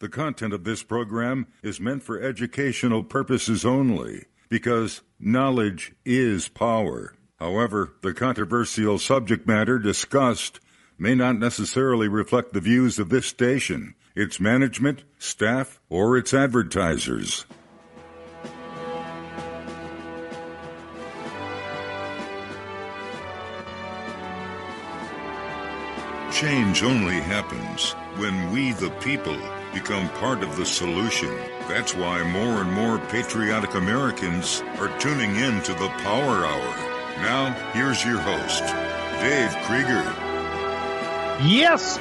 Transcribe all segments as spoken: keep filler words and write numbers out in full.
The content of this program is meant for educational purposes only, because knowledge is power. However, the controversial subject matter discussed may not necessarily reflect the views of this station, its management, staff, or its advertisers. Change only happens when we, the people, become part of the solution. That's why more and more patriotic Americans are tuning in to the Power Hour. Now, here's your host, Dave Krieger. Yes,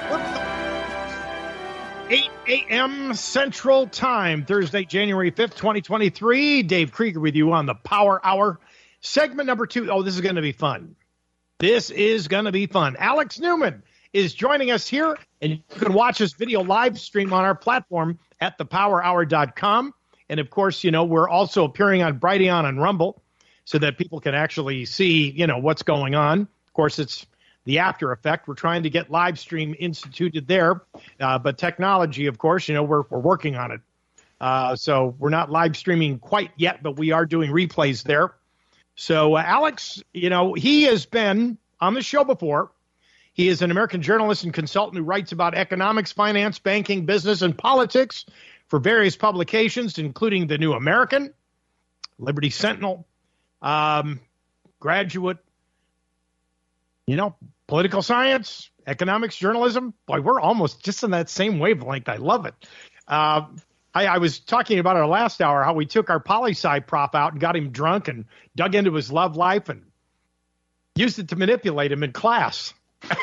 eight a.m. Central Time, Thursday, January fifth, twenty twenty-three. Dave Krieger with you on the Power Hour. Segment number two. Oh, this is going to be fun. This is going to be fun. Alex Newman is joining us here, and you can watch this video live stream on our platform at the power hour dot com. And, of course, you know, we're also appearing on Brighteon and Rumble so that people can actually see, you know, what's going on. Of course, it's the after effect. We're trying to get live stream instituted there. Uh, but technology, of course, you know, we're, we're working on it. Uh, so we're not live streaming quite yet, but we are doing replays there. So, uh, Alex, you know, he has been on the show before. He is an American journalist and consultant who writes about economics, finance, banking, business, and politics for various publications, including The New American, Liberty Sentinel, um, Graduate, you know, political science, economics, journalism. Boy, we're almost just in that same wavelength. I love it. Uh, I, I was talking about our last hour, how we took our poli-sci prof out and got him drunk and dug into his love life and used it to manipulate him in class.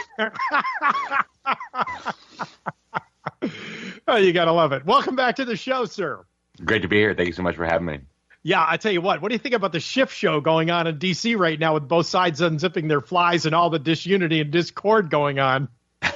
Oh, you got to love it. Welcome back to the show, sir. Great to be here. Thank you so much for having me. Yeah, I tell you what, what do you think about the shift show going on in D C right now with both sides unzipping their flies and all the disunity and discord going on?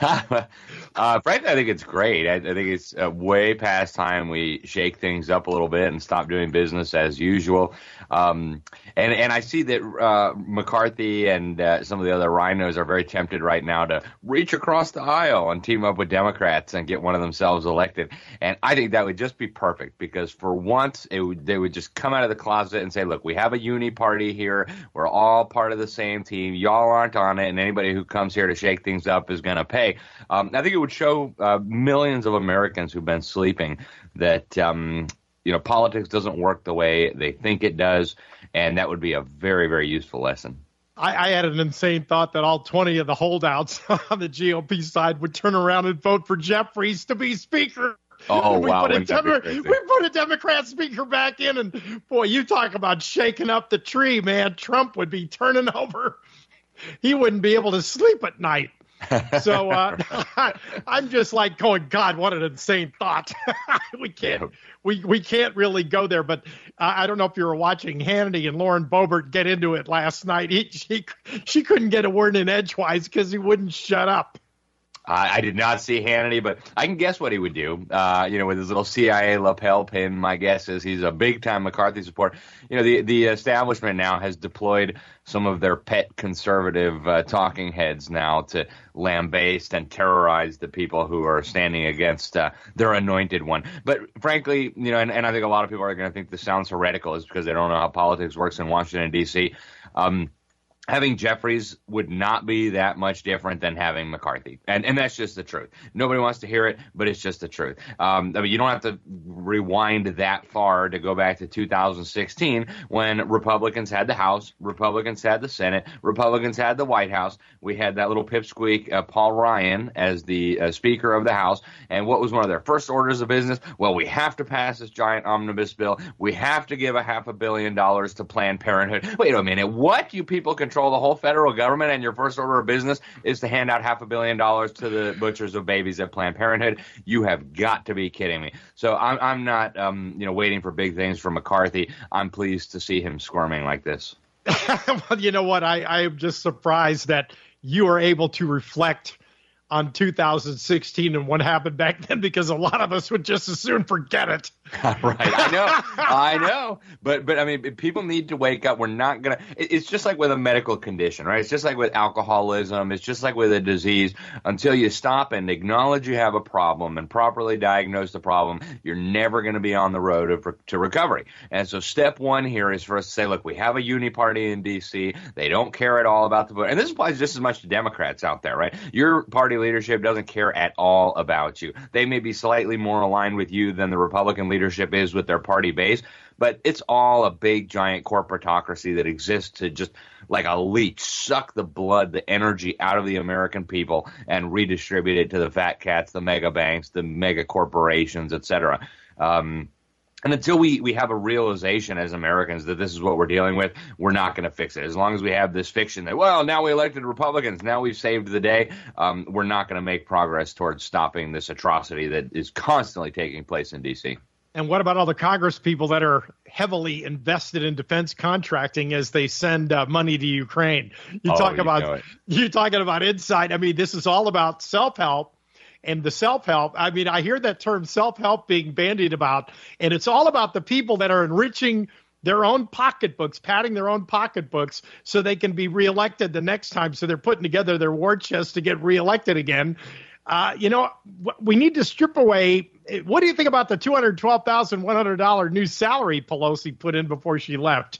uh, frankly, I think it's great. I, I think it's uh, way past time we shake things up a little bit and stop doing business as usual. Um, and, and I see that uh, McCarthy and uh, some of the other rhinos are very tempted right now to reach across the aisle and team up with Democrats and get one of themselves elected. And I think that would just be perfect because for once it would, they would just come out of the closet and say, look, we have a uni party here. We're all part of the same team. Y'all aren't on it. And anybody who comes here to shake things up is going to pay. Um, I think it would show uh, millions of Americans who've been sleeping that, um, you know, politics doesn't work the way they think it does. And that would be a very, very useful lesson. I, I had an insane thought that all twenty of the holdouts on the G O P side would turn around and vote for Jeffries to be speaker. Oh, we wow. Put a Demo- we put a Democrat speaker back in, and, boy, you talk about shaking up the tree, man. Trump would be turning over. He wouldn't be able to sleep at night. So uh, I'm just like going, God, what an insane thought. we can't, we we can't really go there. But uh, I don't know if you were watching Hannity and Lauren Boebert get into it last night. He, she she couldn't get a word in edgewise because he wouldn't shut up. I, I did not see Hannity, but I can guess what he would do. Uh, you know, with his little C I A lapel pin, my guess is he's a big-time McCarthy supporter. You know, the the establishment now has deployed some of their pet conservative uh, talking heads now to lambaste and terrorize the people who are standing against uh, their anointed one. But frankly, you know, and, and I think a lot of people are going to think this sounds heretical is because they don't know how politics works in Washington, D C Um Having Jeffries would not be that much different than having McCarthy. And and that's just the truth. Nobody wants to hear it, but it's just the truth. Um, I mean, you don't have to rewind that far to go back to two thousand sixteen when Republicans had the House, Republicans had the Senate, Republicans had the White House. We had that little pipsqueak, uh, Paul Ryan, as the uh, Speaker of the House. And what was one of their first orders of business? Well, we have to pass this giant omnibus bill. We have to give a half a billion dollars to Planned Parenthood. Wait a minute. What? You people control the whole federal government and your first order of business is to hand out half a billion dollars to the butchers of babies at Planned Parenthood? You have got to be kidding me. So I'm, I'm not, um, you know, waiting for big things from McCarthy. I'm pleased to see him squirming like this. Well, you know what? I, I am just surprised that you are able to reflect on two thousand sixteen and what happened back then, because a lot of us would just as soon forget it. Right. I know. I know. But, but I mean, people need to wake up. We're not going to, it's just like with a medical condition, right? It's just like with alcoholism. It's just like with a disease. Until you stop and acknowledge you have a problem and properly diagnose the problem, you're never going to be on the road of, to recovery. And so step one here is for us to say, look, we have a uni party in D C. They don't care at all about the vote. And this applies just as much to Democrats out there, right? Your party leadership doesn't care at all about you. They may be slightly more aligned with you than the Republican leadership is with their party base, but it's all a big giant corporatocracy that exists to just like a leech suck the blood, the energy out of the American people and redistribute it to the fat cats, the mega banks, the mega corporations, et cetera. Um, And until we, we have a realization as Americans that this is what we're dealing with, we're not going to fix it. As long as we have this fiction that, well, now we elected Republicans, now we've saved the day, um, we're not going to make progress towards stopping this atrocity that is constantly taking place in D C. And what about all the Congress people that are heavily invested in defense contracting as they send uh, money to Ukraine? You oh, talk you about you're talking about insight. I mean, this is all about self-help. And the self-help, I mean, I hear that term self-help being bandied about, and it's all about the people that are enriching their own pocketbooks, padding their own pocketbooks so they can be reelected the next time. So they're putting together their war chest to get reelected again. Uh, you know, we need to strip away. What do you think about the two hundred twelve thousand one hundred dollars new salary Pelosi put in before she left?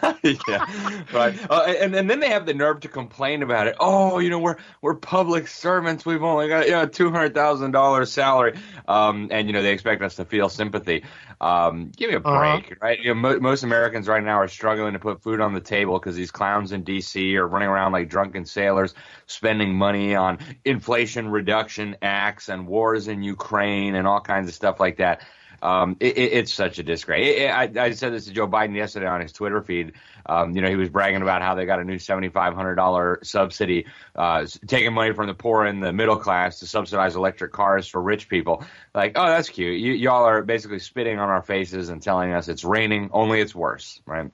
Yeah, right. Uh, and, and then they have the nerve to complain about it. Oh, you know, we're we're public servants. We've only got, you know, two hundred thousand dollars salary. Um, and, you know, they expect us to feel sympathy. Um, give me a break, uh-huh. right? You know, mo- most Americans right now are struggling to put food on the table because these clowns in D C are running around like drunken sailors, spending money on Inflation Reduction Acts and wars in Ukraine and all kinds of stuff like that. Um, it, it, it's such a disgrace. It, it, I, I said this to Joe Biden yesterday on his Twitter feed. Um, you know, he was bragging about how they got a new seventy-five hundred dollars subsidy, uh, taking money from the poor and the middle class to subsidize electric cars for rich people. Like, oh, that's cute. You, y'all are basically spitting on our faces and telling us it's raining, only it's worse, right?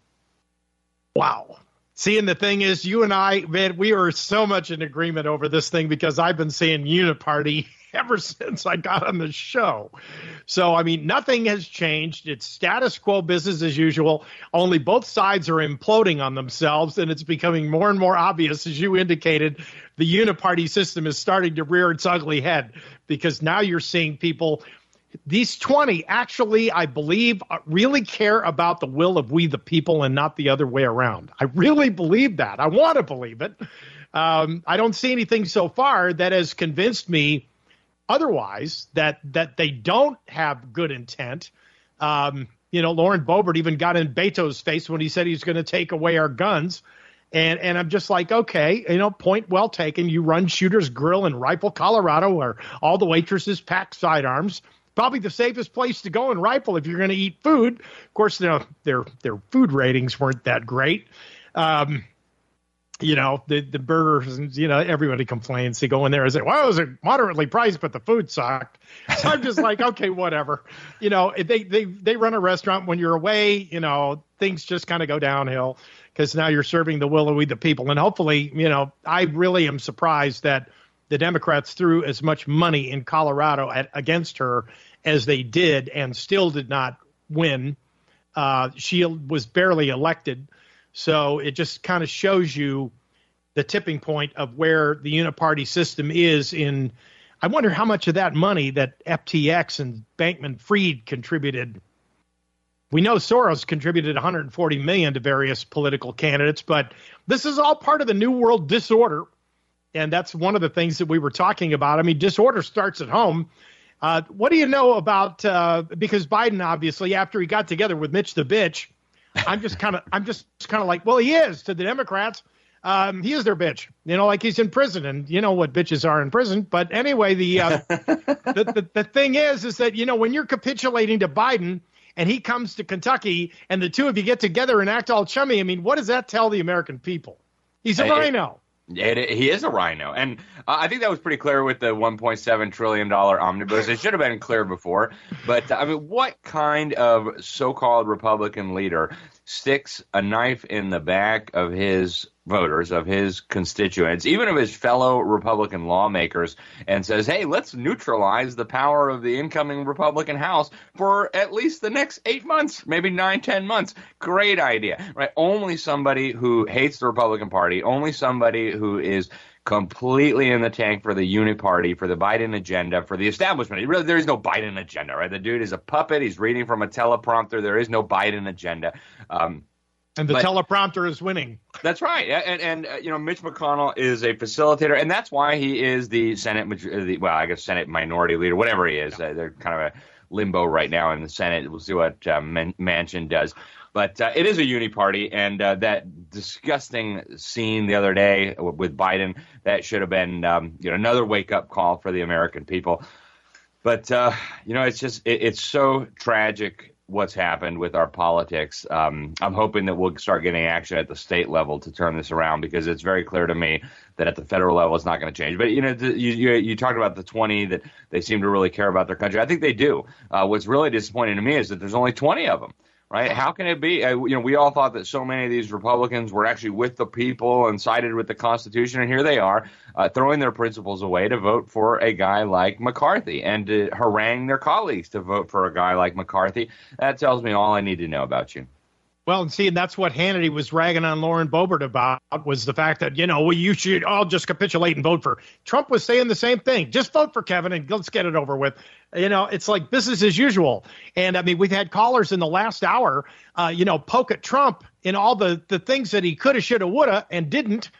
Wow. See, and the thing is, you and I, man, we are so much in agreement over this thing because I've been saying uniparty ever since I got on the show. So, I mean, nothing has changed. It's status quo, business as usual. Only both sides are imploding on themselves, and it's becoming more and more obvious, as you indicated, the uniparty system is starting to rear its ugly head because now you're seeing people. These twenty actually, I believe, really care about the will of we the people and not the other way around. I really believe that. I want to believe it. Um, I don't see anything so far that has convinced me otherwise, that that they don't have good intent. Um, you know, Lauren Boebert even got in Beto's face when he said he's going to take away our guns. And and I'm just like, okay, you know, point well taken. You run Shooter's Grill in Rifle, Colorado, where all the waitresses pack sidearms. Probably the safest place to go in Rifle if you're going to eat food. Of course, you know, their their food ratings weren't that great. Um, you know, the the burgers, you know, everybody complains. They go in there and say, well, it was moderately priced, but the food sucked. So I'm just like, okay, whatever. You know, they, they, they run a restaurant when you're away, you know, things just kind of go downhill because now you're serving the will of we the people. And hopefully, you know, I really am surprised that the Democrats threw as much money in Colorado at, against her as they did and still did not win. Uh, she was barely elected. So it just kind of shows you the tipping point of where the uniparty system is in. I wonder how much of that money that F T X and Bankman-Fried contributed. We know Soros contributed one hundred forty million dollars to various political candidates, but this is all part of the New World disorder. And that's one of the things that we were talking about. I mean, disorder starts at home. Uh, what do you know about, uh, because Biden, obviously, after he got together with Mitch the bitch, I'm just kind of, I'm just kind of like, well, he is to the Democrats. Um, he is their bitch, you know, like he's in prison, and you know what bitches are in prison. But anyway, the, uh, the, the, the thing is, is that, you know, when you're capitulating to Biden and he comes to Kentucky and the two of you get together and act all chummy, I mean, what does that tell the American people? He's a hey, rhino. It, it, he is a rhino. And uh, I think that was pretty clear with the one point seven trillion dollars omnibus. It should have been clear before. But, uh, I mean, what kind of so-called Republican leader sticks a knife in the back of his voters, of his constituents, even of his fellow Republican lawmakers, and says, hey, let's neutralize the power of the incoming Republican House for at least the next eight months, maybe nine, ten months. Great idea, right? Only somebody who hates the Republican Party, only somebody who is completely in the tank for the Uni-Party, for the Biden agenda, for the establishment. Really, there is no Biden agenda, right? The dude is a puppet. He's reading from a teleprompter. There is no Biden agenda. Um, and the but, teleprompter is winning. That's right. And, and uh, you know, Mitch McConnell is a facilitator, and that's why he is the Senate, the, well, I guess Senate minority leader, whatever he is. Yeah. Uh, they're kind of a limbo right now in the Senate. We'll see what uh, Man- Manchin does. But uh, it is a uni-party, and uh, that disgusting scene the other day with Biden, that should have been um, you know, another wake-up call for the American people. But, uh, you know, it's just it, it's so tragic what's happened with our politics. Um, I'm hoping that we'll start getting action at the state level to turn this around, because it's very clear to me that at the federal level it's not going to change. But, you know, the, you, you, you talked about the twenty that they seem to really care about their country. I think they do. Uh, what's really disappointing to me is that there's only twenty of them. Right? How can it be? Uh, you know, we all thought that so many of these Republicans were actually with the people and sided with the Constitution, and here they are uh, throwing their principles away to vote for a guy like McCarthy and to harangue their colleagues to vote for a guy like McCarthy. That tells me all I need to know about you. Well, and see, and that's what Hannity was ragging on Lauren Boebert about, was the fact that, you know, well, you should all just capitulate and vote for. Trump was saying the same thing. Just vote for Kevin and let's get it over with. You know, it's like business as usual. And, I mean, we've had callers in the last hour, uh, you know, poke at Trump in all the, the things that he could have, should have, would have, and didn't.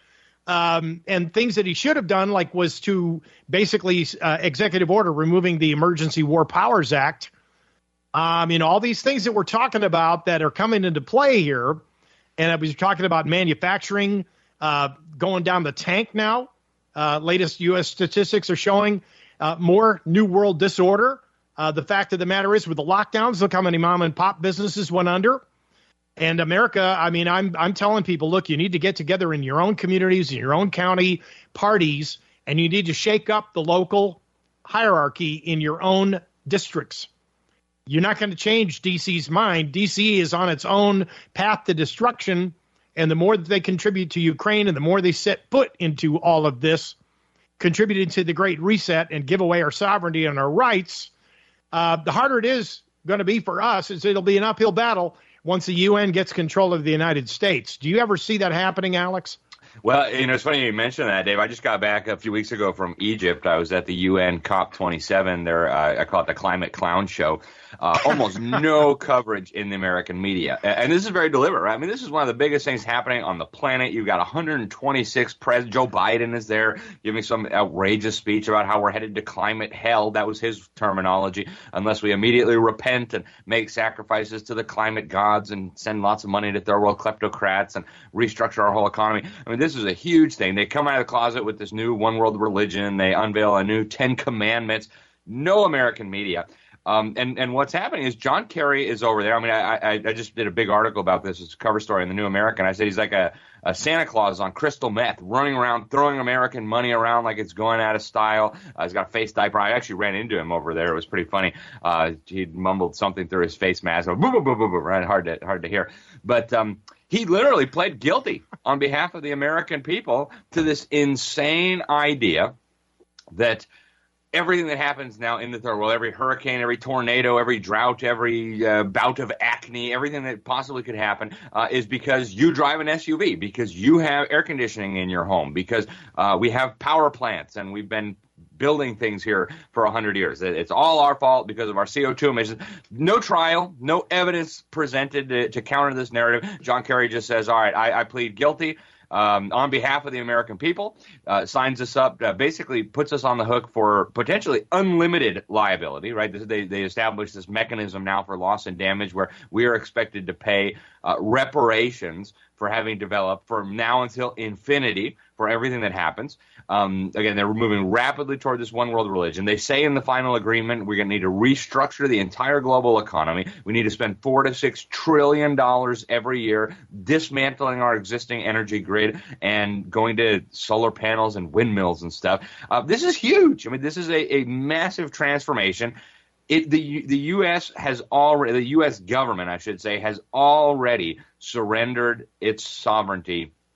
Um, and things that he should have done, like was to basically uh, executive order removing the Emergency War Powers Act. Um, you know, all these things that we're talking about that are coming into play here. And I was talking about manufacturing uh, going down the tank now. Uh, latest U S statistics are showing uh, more New World disorder. Uh, the fact of the matter is, with the lockdowns, look how many mom and pop businesses went under. And America, I mean, I'm I'm telling people, look, you need to get together in your own communities, in your own county parties, and you need to shake up the local hierarchy in your own districts. You're not going to change D C's mind. D C is on its own path to destruction, and the more that they contribute to Ukraine and the more they set foot into all of this, contributing to the Great Reset and give away our sovereignty and our rights, uh, the harder it is going to be for us. Is it'll be an uphill battle once the U N gets control of the United States. Do you ever see that happening, Alex? Well, you know, it's funny you mentioned that, Dave. I just got back a few weeks ago from Egypt. I was at the U N COP twenty-seven. There, uh, I call it the Climate Clown Show. Uh, almost no coverage in the American media. And this is very deliberate, right? I mean, this is one of the biggest things happening on the planet. You've got one hundred twenty-six presidents. Joe Biden is there giving some outrageous speech about how we're headed to climate hell. That was his terminology. Unless we immediately repent and make sacrifices to the climate gods and send lots of money to third world kleptocrats and restructure our whole economy. I mean, this is a huge thing. They come out of the closet with this new one world religion. They unveil a new Ten Commandments. No American media. Um, and, and what's happening is John Kerry is over there. I mean, I, I, I just did a big article about this. It's a cover story in the New American. I said he's like a, a Santa Claus on crystal meth, running around, throwing American money around like it's going out of style. Uh, he's got a face diaper. I actually ran into him over there. It was pretty funny. Uh, he mumbled something through his face mask. Boom, boom, boom, boom, boom, right? Hard to, hard to hear. But um, he literally pled guilty on behalf of the American people to this insane idea that everything that happens now in the third world, every hurricane, every tornado, every drought, every uh, bout of acne, everything that possibly could happen uh, is because you drive an S U V, because you have air conditioning in your home, because uh, we have power plants and we've been building things here for one hundred years. It's all our fault because of our C O two emissions. No trial, no evidence presented to, to counter this narrative. John Kerry just says, all right, I, I plead guilty. Um, on behalf of the American people, uh, signs us up, uh, basically puts us on the hook for potentially unlimited liability, right? They, they established this mechanism now for loss and damage where we are expected to pay uh, reparations for having developed from now until infinity for everything that happens. Um, again, they're moving rapidly toward this one world religion. They say in the final agreement, we're going to need to restructure the entire global economy. We need to spend four to six trillion dollars every year dismantling our existing energy grid and going to solar panels and windmills and stuff. Uh, this is huge. I mean, this is a, a massive transformation. It, the the U S has already, the U S government, I should say, has already surrendered its sovereignty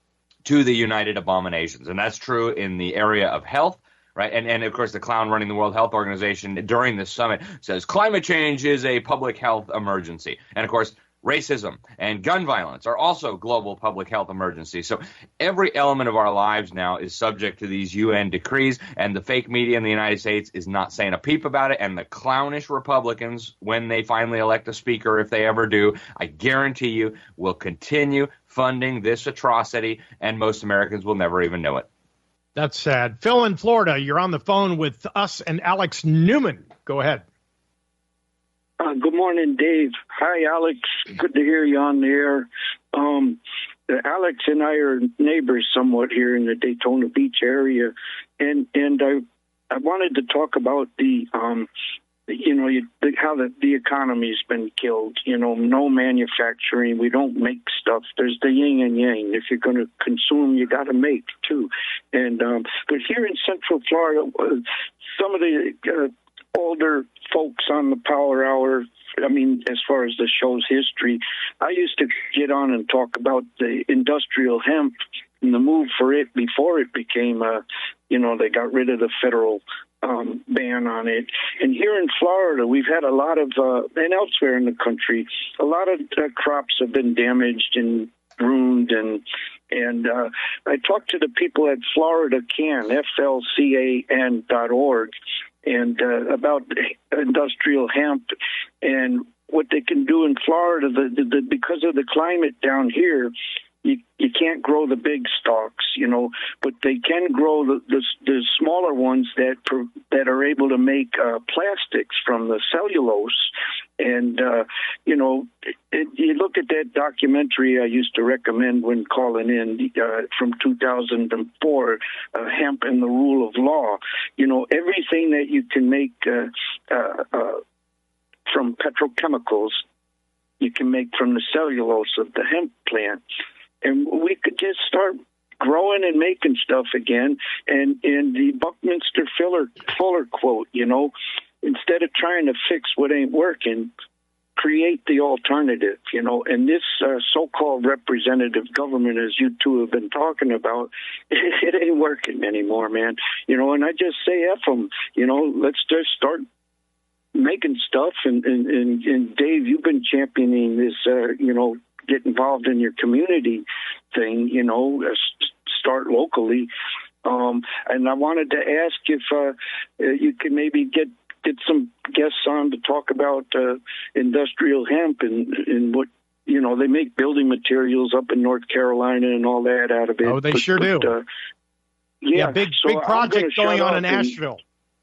to the United Abominations. And that's true in the area of health, right? And, and of course, the clown running the World Health Organization during this summit says climate change is a public health emergency. And of course, racism and gun violence are also global public health emergencies. So every element of our lives now is subject to these U N decrees, and the fake media in the United States is not saying a peep about it. And the clownish Republicans, when they finally elect a speaker, if they ever do, I guarantee you will continue funding this atrocity, and most Americans will never even know it. That's sad. Phil in Florida, you're on the phone with us and Alex Newman. Go ahead. Uh, good morning, Dave. Hi, Alex. Good to hear you on the air. Um, Alex and I are neighbors somewhat here in the Daytona Beach area, and and I I wanted to talk about the um, you know you, the, how the the economy's been killed. You know, no manufacturing. We don't make stuff. There's the yin and yang. If you're going to consume, you got to make too. And um, but here in Central Florida, uh, some of the uh, older folks on the Power Hour, I mean, as far as the show's history, I used to get on and talk about the industrial hemp and the move for it before it became, uh, you know, they got rid of the federal um, ban on it. And here in Florida, we've had a lot of, uh, and elsewhere in the country, a lot of uh, crops have been damaged and ruined, and and uh, I talked to the people at Florida Can, F L C A N dot org, and uh, about industrial hemp and what they can do in Florida. The, the, the, because of the climate down here, you, you can't grow the big stalks, you know, but they can grow the, the, the smaller ones that that are able to make uh, plastics from the cellulose. And, uh, you know, it, it, you look at that documentary I used to recommend when calling in uh, from two thousand four, uh, Hemp and the Rule of Law. You know, everything that you can make uh, uh, uh, from petrochemicals, you can make from the cellulose of the hemp plant. And we could just start growing and making stuff again. And, and the Buckminster Fuller, Fuller quote, you know, instead of trying to fix what ain't working, create the alternative, you know. And this uh, so-called representative government, as you two have been talking about, it, it ain't working anymore, man. You know, and I just say F them, you know, let's just start making stuff. And, and, and, and Dave, you've been championing this, uh, you know, get involved in your community thing, you know, uh, start locally. Um, and I wanted to ask if uh, you could maybe get get some guests on to talk about uh, industrial hemp and, and what, you know, they make building materials up in North Carolina and all that out of it. Oh, they but, sure but, do. Uh, yeah, yeah, big so big project going on in and, Asheville.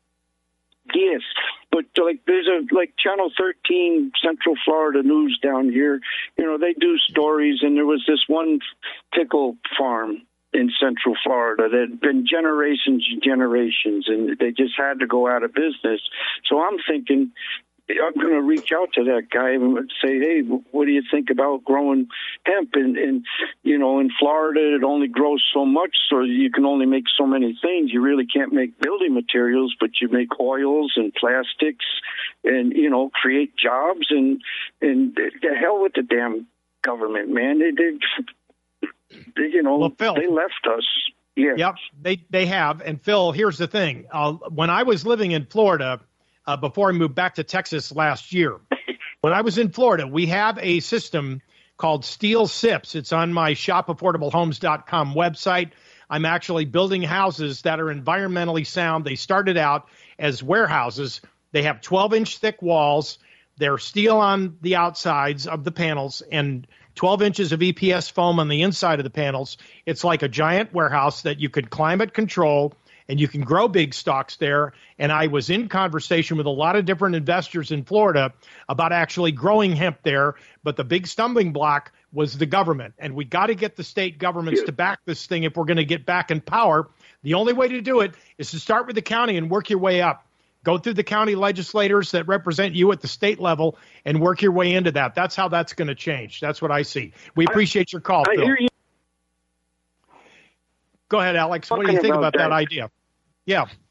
Yes, but like there's a like Channel thirteen Central Florida News down here. You know, they do stories, and there was this one pickle farm in Central Florida that had been generations and generations, and they just had to go out of business. So I'm thinking, I'm going to reach out to that guy and say, hey, what do you think about growing hemp? And, and, you know, in Florida, it only grows so much, so you can only make so many things. You really can't make building materials, but you make oils and plastics and, you know, create jobs. And, and the hell with the damn government, man. They did, you know, well, Phil, they left us. Yeah. Yep, they, they have. And, Phil, here's the thing. Uh, when I was living in Florida, Uh, before I moved back to Texas last year. When I was in Florida, we have a system called Steel Sips. It's on my shop affordable homes dot com website. I'm actually building houses that are environmentally sound. They started out as warehouses. They have twelve inch thick walls. They're steel on the outsides of the panels and twelve inches of E P S foam on the inside of the panels. It's like a giant warehouse that you could climate control, and you can grow big stocks there. And I was in conversation with a lot of different investors in Florida about actually growing hemp there. But the big stumbling block was the government. And we got to get the state governments to back this thing if we're going to get back in power. The only way to do it is to start with the county and work your way up. Go through the county legislators that represent you at the state level and work your way into that. That's how that's going to change. That's what I see. We appreciate your call, I Phil. hear you. Go ahead, Alex. What do you think about, about that. that idea? Yeah.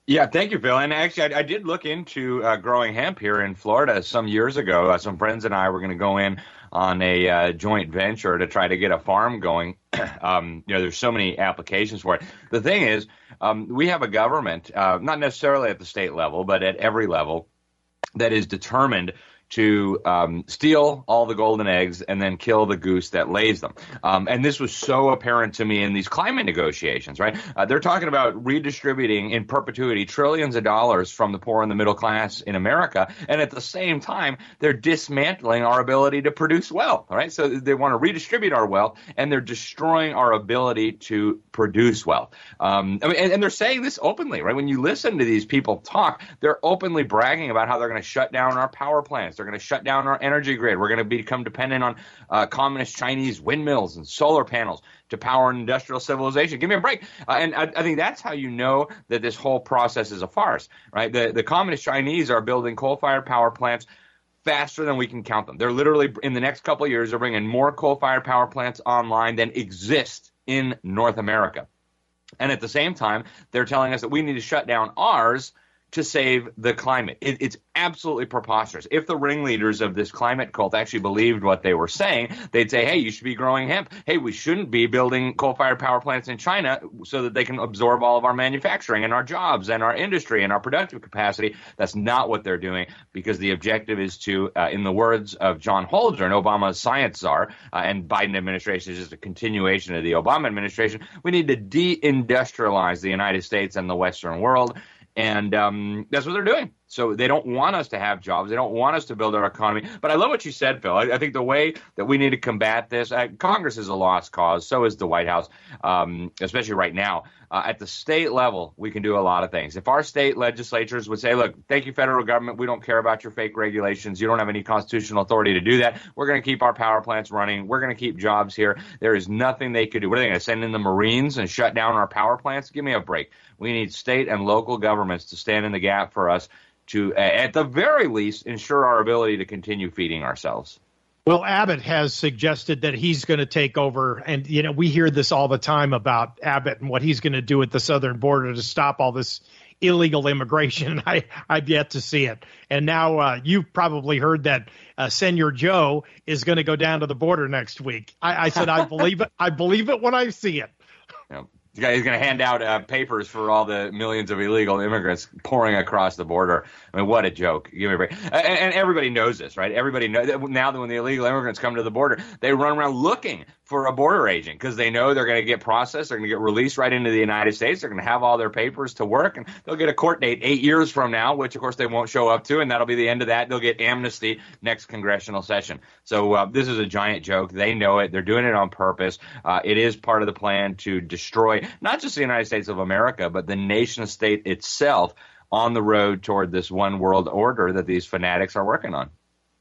Yeah, thank you, Phil. And actually, I, I did look into uh, growing hemp here in Florida some years ago. Uh, some friends and I were going to go in on a uh, joint venture to try to get a farm going. um, you know, there's so many applications for it. The thing is, um, we have a government, uh, not necessarily at the state level, but at every level, that is determined to um, steal all the golden eggs and then kill the goose that lays them. Um, and this was so apparent to me in these climate negotiations, right? Uh, they're talking about redistributing in perpetuity trillions of dollars from the poor and the middle class in America. And at the same time, they're dismantling our ability to produce wealth, right? So they want to redistribute our wealth, and they're destroying our ability to produce wealth. Um, I mean, and, and they're saying this openly, right? When you listen to these people talk, they're openly bragging about how they're going to shut down our power plants. They're going to shut down our energy grid. We're going to become dependent on uh, communist Chinese windmills and solar panels to power an industrial civilization. Give me a break. Uh, and I, I think that's how you know that this whole process is a farce, right? The, the communist Chinese are building coal-fired power plants faster than we can count them. They're literally, in the next couple of years, they're bringing more coal-fired power plants online than exist in North America. And at the same time, they're telling us that we need to shut down ours to save the climate. It, it's absolutely preposterous. If the ringleaders of this climate cult actually believed what they were saying, they'd say, hey, you should be growing hemp. Hey, we shouldn't be building coal-fired power plants in China so that they can absorb all of our manufacturing and our jobs and our industry and our productive capacity. That's not what they're doing, because the objective is to, uh, in the words of John Holdren, Obama's science czar, uh, and Biden administration is just a continuation of the Obama administration, we need to deindustrialize the United States and the Western world. And um, that's what they're doing. So they don't want us to have jobs. They don't want us to build our economy. But I love what you said, Phil. I, I think the way that we need to combat this, uh, Congress is a lost cause. So is the White House, um, especially right now. Uh, at the state level, we can do a lot of things. If our state legislatures would say, look, thank you, federal government. We don't care about your fake regulations. You don't have any constitutional authority to do that. We're going to keep our power plants running. We're going to keep jobs here. There is nothing they could do. What are they going to send in the Marines and shut down our power plants? Give me a break. We need state and local governments to stand in the gap for us to, at the very least, ensure our ability to continue feeding ourselves. Well, Abbott has suggested that he's going to take over. And, you know, we hear this all the time about Abbott and what he's going to do at the southern border to stop all this illegal immigration. I, I've yet to see it. And now uh, you've probably heard that uh, Senor Joe is going to go down to the border next week. I, I said, I believe it. I believe it when I see it. Yeah. He's going to hand out uh, papers for all the millions of illegal immigrants pouring across the border. I mean, what a joke. Give me a break. And, and everybody knows this, right? Everybody knows now that when the illegal immigrants come to the border, they run around looking for a border agent because they know they're going to get processed. They're going to get released right into the United States. They're going to have all their papers to work, and they'll get a court date eight years from now, which, of course, they won't show up to, and that'll be the end of that. They'll get amnesty next congressional session. So uh, this is a giant joke. They know it. They're doing it on purpose. Uh, it is part of the plan to destroy not just the United States of America, but the nation state itself on the road toward this one world order that these fanatics are working on.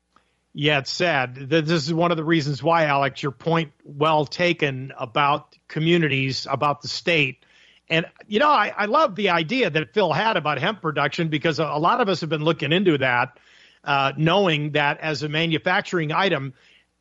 Yeah, it's sad. This is one of the reasons why, Alex, your point well taken about communities, about the state. And, you know, I, I love the idea that Phil had about hemp production, because a, a lot of us have been looking into that, uh, knowing that as a manufacturing item,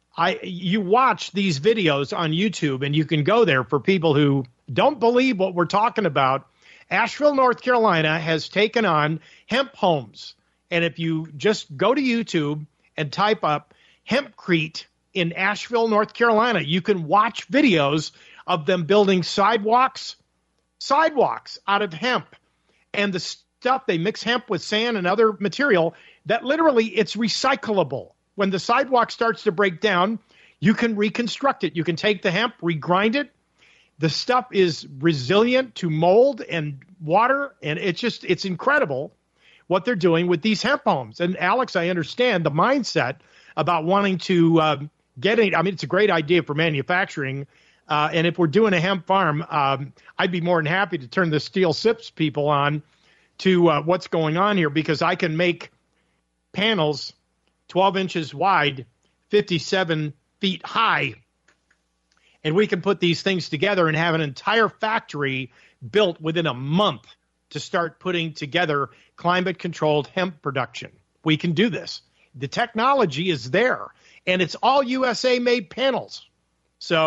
I you watch these videos on YouTube, and you can go there for people who don't believe what we're talking about. Asheville, North Carolina has taken on hemp homes. And if you just go to YouTube and type up Hempcrete in Asheville, North Carolina, you can watch videos of them building sidewalks, sidewalks out of hemp. And the stuff, they mix hemp with sand and other material that literally it's recyclable. When the sidewalk starts to break down, you can reconstruct it. You can take the hemp, regrind it. The stuff is resilient to mold and water, and it's just, it's incredible what they're doing with these hemp homes. And Alex, I understand the mindset about wanting to uh, get it. I mean, it's a great idea for manufacturing. Uh, and if we're doing a hemp farm, um, I'd be more than happy to turn the Steel Sips people on to uh, what's going on here, because I can make panels twelve inches wide, fifty-seven feet high. And we can put these things together and have an entire factory built within a month to start putting together climate-controlled hemp production. We can do this. The technology is there, and it's all U S A-made panels. So,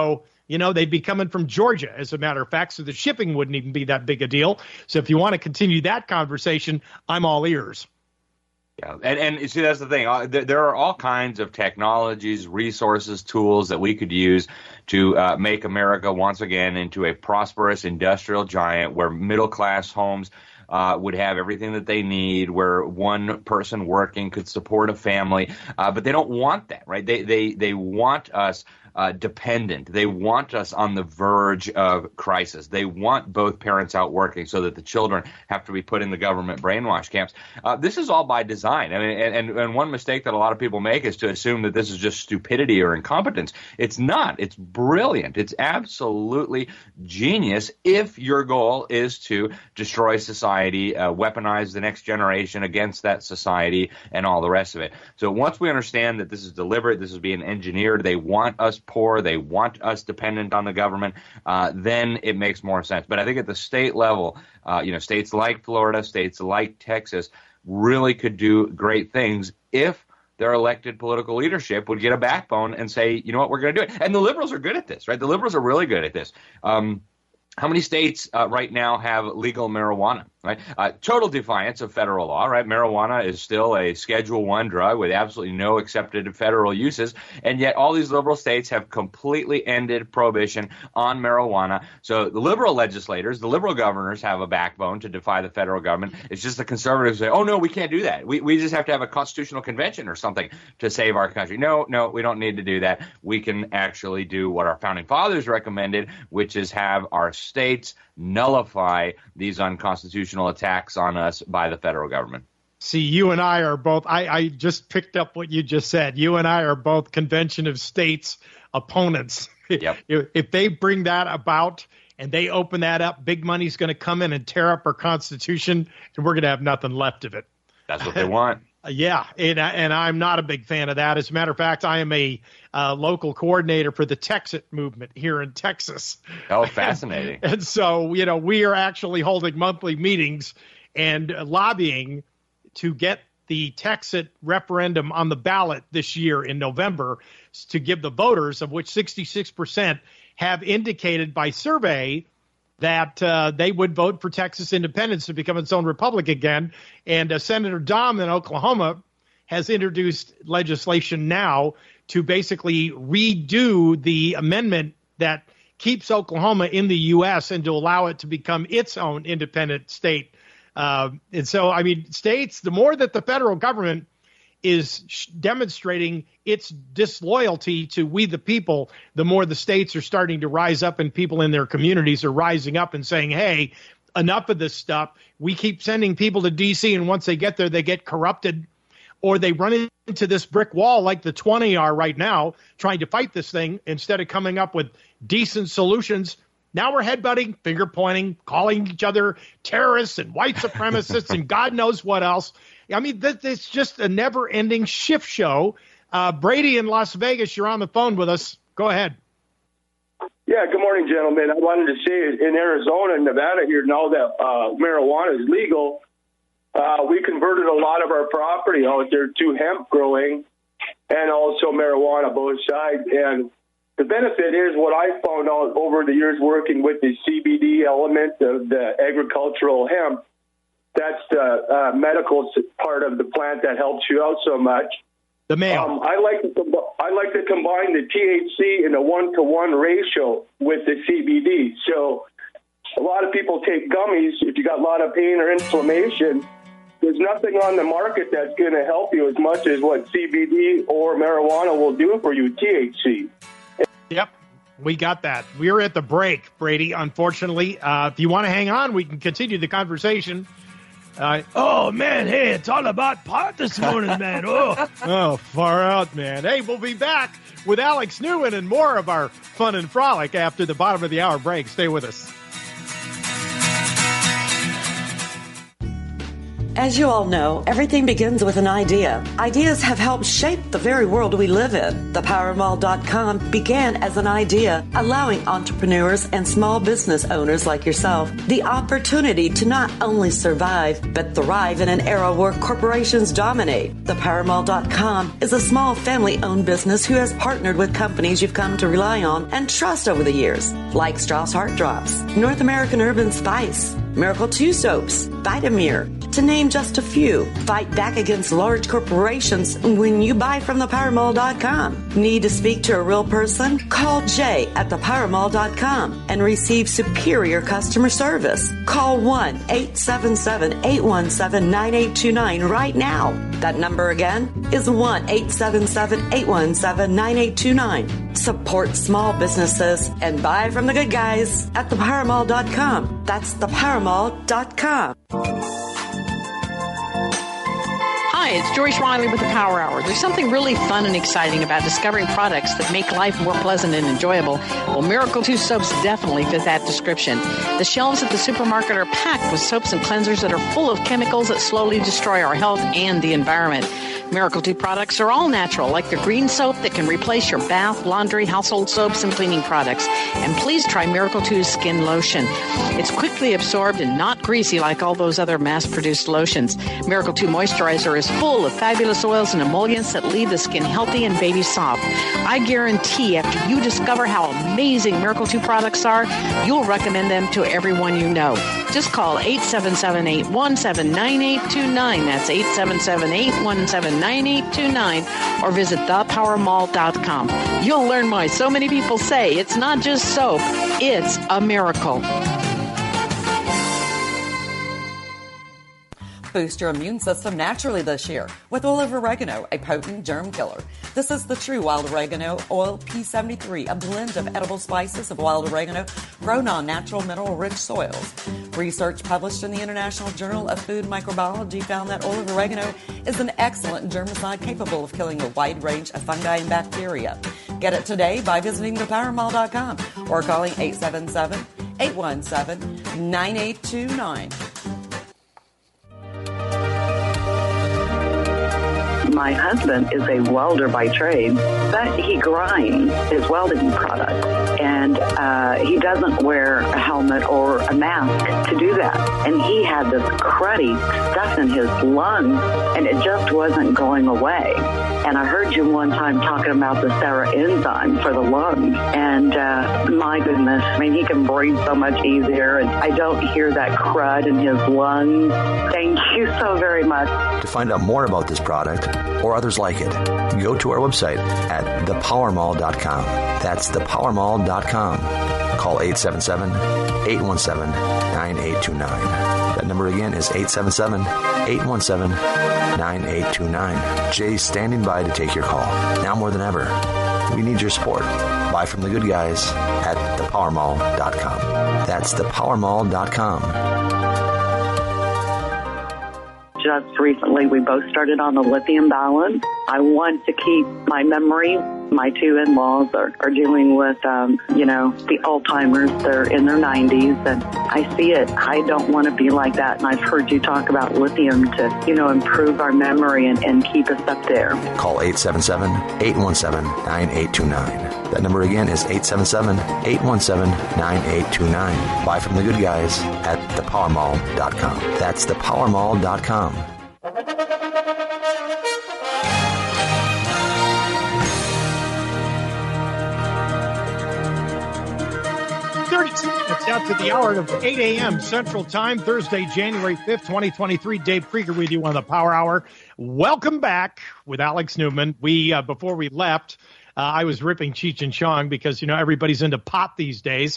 You know, they'd be coming from Georgia, as a matter of fact, so the shipping wouldn't even be that big a deal. So if you want to continue that conversation, I'm all ears. Yeah, and, and you see, that's the thing. Uh, there, there are all kinds of technologies, resources, tools that we could use to uh, make America once again into a prosperous industrial giant where middle-class homes Uh, would have everything that they need, where one person working could support a family, uh, but they don't want that, right? They they they want us uh, dependent. They want us on the verge of crisis. They want both parents out working so that the children have to be put in the government brainwash camps. Uh, this is all by design. I mean, and, and and one mistake that a lot of people make is to assume that this is just stupidity or incompetence. It's not. It's brilliant. It's absolutely genius if your goal is to destroy society. Uh, weaponize the next generation against that society and all the rest of it. So once we understand that this is deliberate, this is being engineered, they want us poor, they want us dependent on the government, uh, then it makes more sense. But I think at the state level, uh, you know, states like Florida, states like Texas really could do great things if their elected political leadership would get a backbone and say, you know what, we're going to do it. And the liberals are good at this, right? The liberals are really good at this. Um, How many states uh, right now have legal marijuana, right? Uh, total defiance of federal law, right? Marijuana is still a Schedule One drug with absolutely no accepted federal uses, and yet all these liberal states have completely ended prohibition on marijuana. So the liberal legislators, the liberal governors have a backbone to defy the federal government. It's just the conservatives say, oh, no, we can't do that. We, we just have to have a constitutional convention or something to save our country. No, no, we don't need to do that. We can actually do what our founding fathers recommended, which is have our states nullify these unconstitutional attacks on us by the federal government. See, you and I are both, I, I just picked up what you just said. You and I are both Convention of States opponents. Yep. If they bring that about and they open that up, big money's going to come in and tear up our Constitution, and we're going to have nothing left of it. That's what they want. Yeah, and, and I'm not a big fan of that. As a matter of fact, I am a uh, local coordinator for the Texit movement here in Texas. Oh, fascinating. And, and so, you know, we are actually holding monthly meetings and lobbying to get the Texit referendum on the ballot this year in November to give the voters, of which sixty-six percent have indicated by survey that uh, they would vote for Texas independence to become its own republic again. And uh, Senator Dom in Oklahoma has introduced legislation now to basically redo the amendment that keeps Oklahoma in the U S and to allow it to become its own independent state. Uh, and so, I mean, states, the more that the federal government is sh- demonstrating its disloyalty to we the people, the more the states are starting to rise up and people in their communities are rising up and saying, hey, enough of this stuff. We keep sending people to D C, and once they get there, they get corrupted, or they run into this brick wall like the twenty are right now, trying to fight this thing instead of coming up with decent solutions. Now we're headbutting, finger pointing, calling each other terrorists and white supremacists and God knows what else. I mean, this, it's just a never-ending shift show. Uh, Brady in Las Vegas, you're on the phone with us. Go ahead. Yeah, good morning, gentlemen. I wanted to say in Arizona and Nevada here, now that uh, marijuana is legal, uh, we converted a lot of our property out there to hemp growing and also marijuana, both sides. And the benefit is what I found out over the years working with the C B D element of the agricultural hemp. That's the uh, medical part of the plant that helps you out so much. The male. Um, I like to I like to combine the T H C in a one to one ratio with the C B D. So a lot of people take gummies if you got a lot of pain or inflammation. There's nothing on the market that's going to help you as much as what C B D or marijuana will do for you. T H C. Yep. We got that. We're at the break, Brady, unfortunately. Uh, if you want to hang on, we can continue the conversation. Uh, oh, man, hey, it's all about pot this morning, man. Oh, oh, far out, man. Hey, we'll be back with Alex Newman and more of our fun and frolic after the bottom of the hour break. Stay with us. As you all know, everything begins with an idea. Ideas have helped shape the very world we live in. The power mall dot com began as an idea, allowing entrepreneurs and small business owners like yourself the opportunity to not only survive, but thrive in an era where corporations dominate. The power mall dot com is a small family-owned business who has partnered with companies you've come to rely on and trust over the years, like Strauss Heart Drops, North American Herb and Spice, Miracle two Soaps, Vitamir, to name just a few. Fight back against large corporations when you buy from the power mall dot com. Need to speak to a real person? Call Jay at the power mall dot com and receive superior customer service. Call one eight seven seven, eight one seven, nine eight two nine right now. That number again is one eight seven seven, eight one seven, nine eight two nine. Support small businesses and buy from the good guys at the power mall dot com. That's the power mall dot com. Hi, it's Joyce Riley with the Power Hour. There's something really fun and exciting about discovering products that make life more pleasant and enjoyable. Well, Miracle two Soaps definitely fit that description. The shelves at the supermarket are packed with soaps and cleansers that are full of chemicals that slowly destroy our health and the environment. Miracle two products are all natural, like their green soap that can replace your bath, laundry, household soaps, and cleaning products. And please try Miracle two's Skin Lotion. It's quickly absorbed and not greasy like all those other mass-produced lotions. Miracle two Moisturizer is full of fabulous oils and emollients that leave the skin healthy and baby soft. I guarantee after you discover how amazing Miracle two products are, you'll recommend them to everyone you know. Just call eight seven seven, eight one seven, nine eight two nine. That's eight seven seven, eight one seven, nine eight two nine, or visit the power mall dot com. You'll learn why so many people say it's not just soap, it's a miracle. Boost your immune system naturally this year with oil of oregano, a potent germ killer. This is the true wild oregano oil P seventy-three, a blend of edible spices of wild oregano grown on natural mineral-rich soils. Research published in the International Journal of Food Microbiology found that oil of oregano is an excellent germicide capable of killing a wide range of fungi and bacteria. Get it today by visiting the power mall dot com or calling eight seven seven, eight one seven, nine eight two nine. My husband is a welder by trade, but he grinds his welding product, and uh, he doesn't wear a helmet or a mask to do that. And he had this cruddy stuff in his lungs, and it just wasn't going away. And I heard you one time talking about the Sarah enzyme for the lungs, and uh, my goodness, I mean, he can breathe so much easier, and I don't hear that crud in his lungs. Thank you so very much. To find out more about this product or others like it, go to our website at the power mall dot com. That's the power mall dot com. Call eight seven seven, eight one seven, nine eight two nine. That number again is eight seven seven, eight one seven, nine eight two nine. Jay's standing by to take your call. Now more than ever, we need your support. Buy from the good guys at the power mall dot com. That's the power mall dot com. Just recently, we both started on the lithium balance. I want to keep my memory. My two in-laws are, are dealing with, um, you know, the Alzheimer's. They're in their nineties, and I see it. I don't want to be like that, and I've heard you talk about lithium to, you know, improve our memory and, and keep us up there. Call eight seven seven, eight one seven, nine eight two nine. That number again is eight seven seven, eight one seven, nine eight two nine. Buy from the good guys at the power mall dot com. That's the power mall dot com. thirty-six minutes out to the hour of eight a.m. Central Time, Thursday, January fifth, twenty twenty-three. Dave Krieger with you on the Power Hour. Welcome back with Alex Newman. We, uh, before we left, uh, I was ripping Cheech and Chong because, you know, everybody's into pot these days.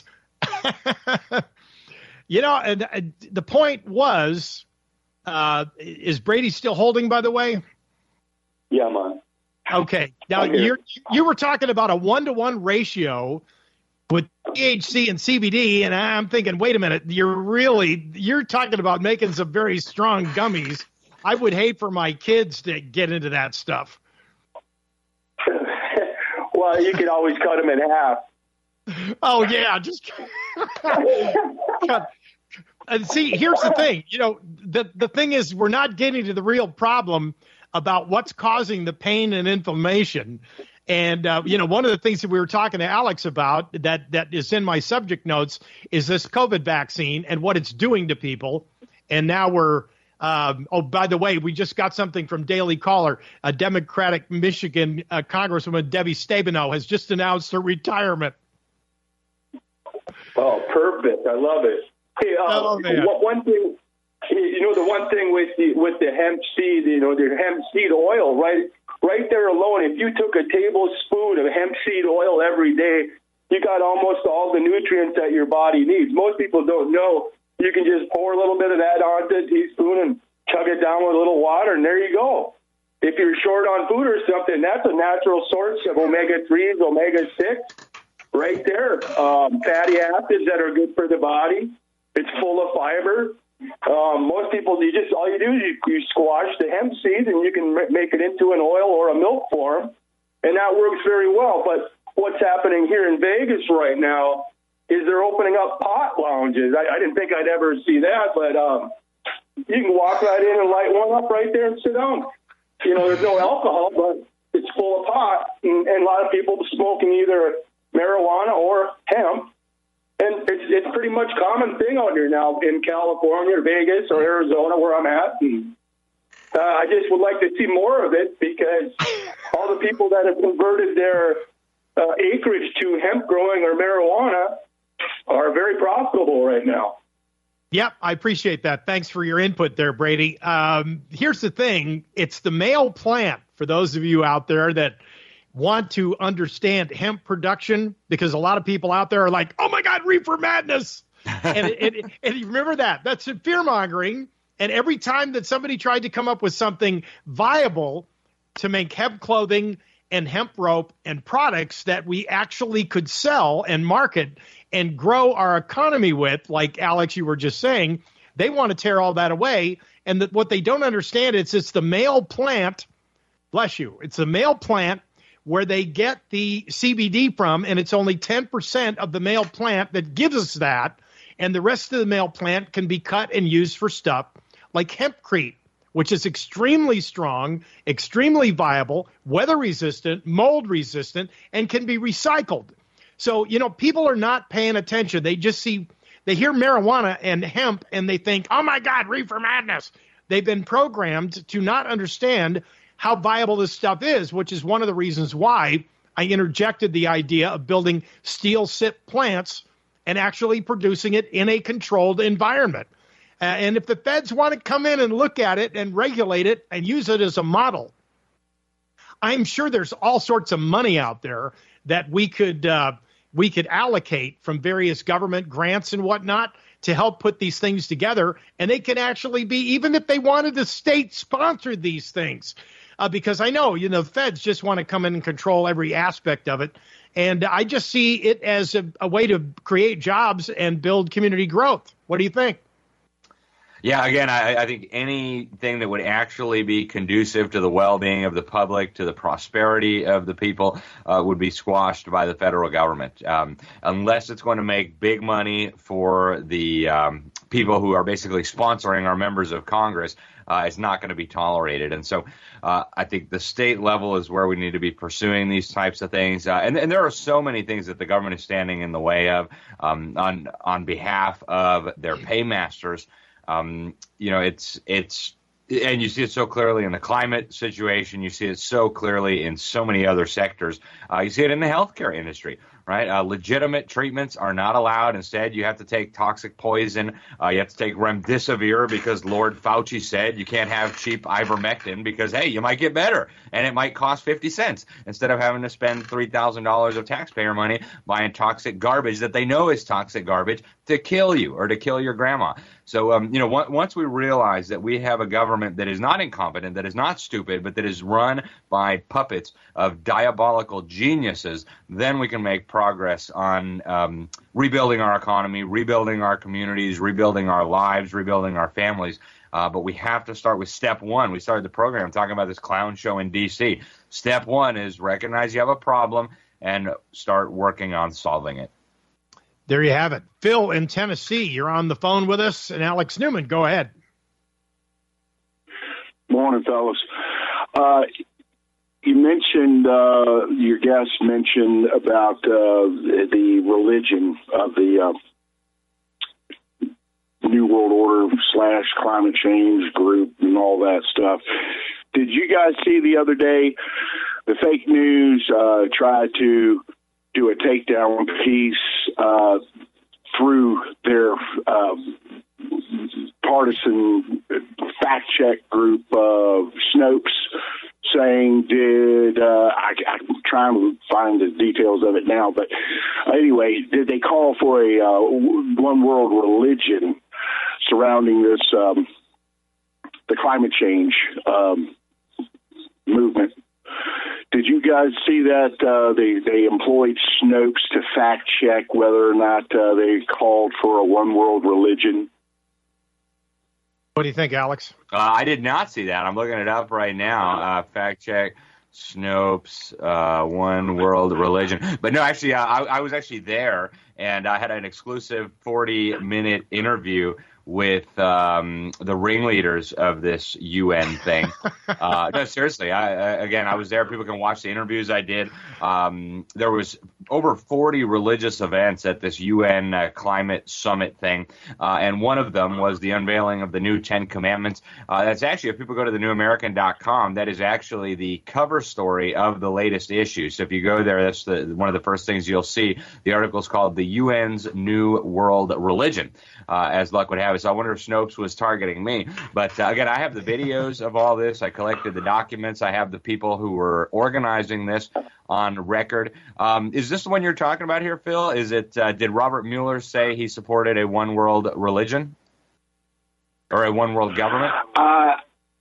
You know, and uh, the point was, uh, is Brady still holding, by the way? Yeah, man. Okay. Now, you you were talking about a one-to-one ratio with T H C and C B D, and I'm thinking, wait a minute, you're really, you're talking about making some very strong gummies. I would hate for my kids to get into that stuff. Well, you could always cut them in half. Oh, yeah, just cut, Uh, see, here's the thing. You know, the, the thing is we're not getting to the real problem about what's causing the pain and inflammation. And, uh, you know, one of the things that we were talking to Alex about that, that is in my subject notes is this COVID vaccine and what it's doing to people. And now we're, um, oh, by the way, we just got something from Daily Caller. A Democratic Michigan uh, Congresswoman, Debbie Stabenow, has just announced her retirement. Oh, perfect. I love it. Hey, uh, oh, one thing, you know, the one thing with the, with the hemp seed, you know, the hemp seed oil, right? Right there alone, if you took a tablespoon of hemp seed oil every day, you got almost all the nutrients that your body needs. Most people don't know. You can just pour a little bit of that onto a teaspoon and chug it down with a little water, and there you go. If you're short on food or something, that's a natural source of omega threes, omega six, right there. Um, fatty acids that are good for the body. It's full of fiber. Um, most people, you just all you do is you, you squash the hemp seed and you can m- make it into an oil or a milk form, and that works very well. But what's happening here in Vegas right now is they're opening up pot lounges. I, I didn't think I'd ever see that, but um, you can walk right in and light one up right there and sit down. You know, there's no alcohol, but it's full of pot, and, and a lot of people smoking either marijuana or hemp. And it's, it's pretty much a common thing out here now in California or Vegas or Arizona where I'm at. And uh, I just would like to see more of it because all the people that have converted their uh, acreage to hemp growing or marijuana are very profitable right now. Yep, I appreciate that. Thanks for your input there, Brady. Um, here's the thing. It's the male plant, for those of you out there that want to understand hemp production, because a lot of people out there are like, oh, my God, reefer madness. and, it, it, and you remember that. That's fear-mongering. And every time that somebody tried to come up with something viable to make hemp clothing and hemp rope and products that we actually could sell and market and grow our economy with, like Alex, you were just saying, they want to tear all that away. And that what they don't understand is it's the male plant, bless you, it's the male plant where they get the C B D from, and it's only ten percent of the male plant that gives us that, and the rest of the male plant can be cut and used for stuff like hempcrete, which is extremely strong, extremely viable, weather-resistant, mold-resistant, and can be recycled. So, you know, people are not paying attention. They just see, they hear marijuana and hemp, and they think, oh, my God, reefer madness. They've been programmed to not understand how viable this stuff is, which is one of the reasons why I interjected the idea of building steel sip plants and actually producing it in a controlled environment. Uh, and if the feds want to come in and look at it and regulate it and use it as a model, I'm sure there's all sorts of money out there that we could uh, we could allocate from various government grants and whatnot to help put these things together. And they can actually be, even if they wanted to state sponsor these things, Uh, because I know, you know, the feds just want to come in and control every aspect of it. And I just see it as a, a way to create jobs and build community growth. What do you think? Yeah, again, I, I think anything that would actually be conducive to the well-being of the public, to the prosperity of the people, uh, would be squashed by the federal government. Um, unless it's going to make big money for the um, people who are basically sponsoring our members of Congress, Uh, it's not going to be tolerated. And so uh, I think the state level is where we need to be pursuing these types of things. Uh, and, and there are so many things that the government is standing in the way of um, on on behalf of their paymasters. Um, you know, it's it's and you see it so clearly in the climate situation. You see it so clearly in so many other sectors. Uh, you see it in the healthcare industry. Right, uh, legitimate treatments are not allowed. Instead, you have to take toxic poison. Uh, you have to take remdesivir because Lord Fauci said you can't have cheap ivermectin because, hey, you might get better and it might cost fifty cents instead of having to spend three thousand dollars of taxpayer money buying toxic garbage that they know is toxic garbage to kill you or to kill your grandma. So, um, you know, w- once we realize that we have a government that is not incompetent, that is not stupid, but that is run by puppets of diabolical geniuses, then we can make progress on um, rebuilding our economy, rebuilding our communities, rebuilding our lives, rebuilding our families. Uh, but we have to start with step one. We started the program talking about this clown show in D C. Step one is recognize you have a problem and start working on solving it. There you have it. Phil in Tennessee, you're on the phone with us. And Alex Newman, go ahead. Morning, fellas. Uh, you mentioned, uh, your guest mentioned about uh, the religion of the uh, New World Order slash climate change group and all that stuff. Did you guys see the other day the fake news uh, tried to do a takedown piece uh, through their uh, partisan fact check group of Snopes, saying did uh, I, I'm trying to find the details of it now, but anyway, did they call for a uh, one world religion surrounding this um, the climate change um, movement? Did you guys see that uh, they they employed Snopes to fact check whether or not uh, they called for a one world religion? What do you think, Alex? Uh, I did not see that. I'm looking it up right now. Uh, fact check, Snopes, uh, one world religion. But no, actually, uh, I, I was actually there, and I had an exclusive forty minute interview with um, the ringleaders of this U N thing. Uh, no, seriously. I, I, again, I was there. People can watch the interviews I did. Um, there was over forty religious events at this U N uh, climate summit thing, uh, and one of them was the unveiling of the new Ten Commandments. Uh, that's actually, if people go to the new american dot com, that is actually the cover story of the latest issue. So if you go there, that's the, one of the first things you'll see. The article is called "The U N's New World Religion," uh, as luck would have it. So I wonder if Snopes was targeting me. But uh, again, I have the videos of all this. I collected the documents. I have the people who were organizing this on record. Um, is this the one you're talking about here, Phil? Is it? Uh, did Robert Mueller say he supported a one world religion or a one world government? Uh,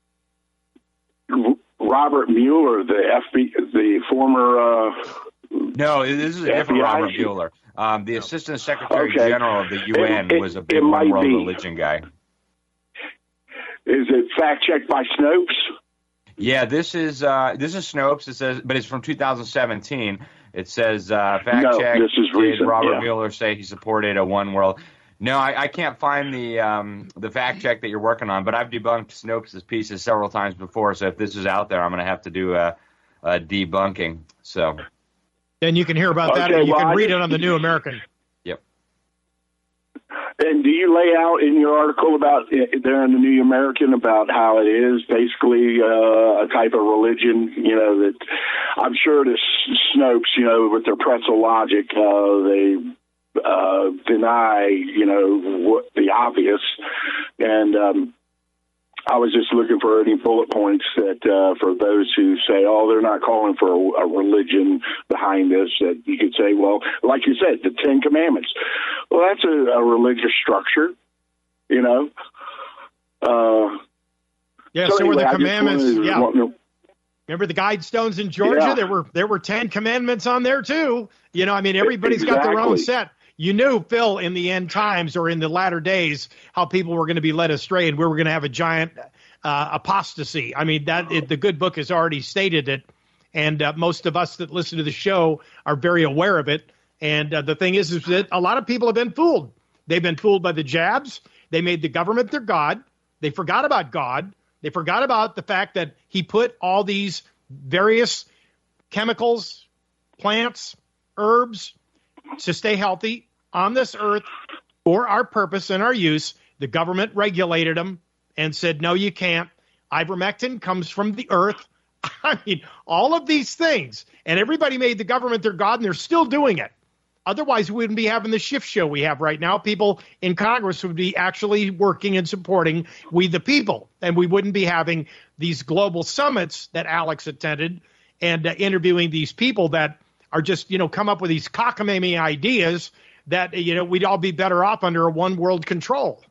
Robert Mueller, the F B I, the former. Uh, no, this is a different F B I Robert Mueller. Um, the Assistant Secretary okay. General of the U N it, it, was a big one world be. religion guy. Is it fact checked by Snopes? Yeah, this is uh, this is Snopes. It says, but it's from two thousand seventeen. It says uh, fact no, check. This is did recent, Robert yeah. Mueller say he supported a one world? No, I, I can't find the um, the fact check that you're working on, but I've debunked Snopes' pieces several times before. So if this is out there, I'm going to have to do a, a debunking. So. Then you can hear about that, okay, and you well, can I read just, it on the New American. Yep. And do you lay out in your article about there in the New American about how it is basically uh, a type of religion? You know that I'm sure the Snopes, you know, with their pretzel logic, uh, they uh, deny, you know, what the obvious. And um, I was just looking for any bullet points that uh, for those who say, oh, they're not calling for a, a religion behind this, that you could say, well, like you said, the Ten Commandments. Well, that's a, a religious structure, you know. Uh, yeah, so, so anyway, were the commandments. Yeah. Want, Remember the guidestones in Georgia? Yeah. There were there were Ten Commandments on there too. You know, I mean, everybody's exactly. got their own set. You knew, Phil, in the end times or in the latter days, how people were going to be led astray, and we were going to have a giant uh, apostasy. I mean, that it, the good book has already stated it, and uh, most of us that listen to the show are very aware of it. And uh, the thing is, is that a lot of people have been fooled. They've been fooled by the jabs. They made the government their God. They forgot about God. They forgot about the fact that he put all these various chemicals, plants, herbs, to stay healthy on this earth for our purpose and our use. The government regulated them and said, no, you can't. Ivermectin comes from the earth. I mean, all of these things. And everybody made the government their God, and they're still doing it. Otherwise, we wouldn't be having the shift show we have right now. People in Congress would be actually working and supporting we the people. And we wouldn't be having these global summits that Alex attended and uh, interviewing these people that are just, you know, come up with these cockamamie ideas that, you know, we'd all be better off under a one world control.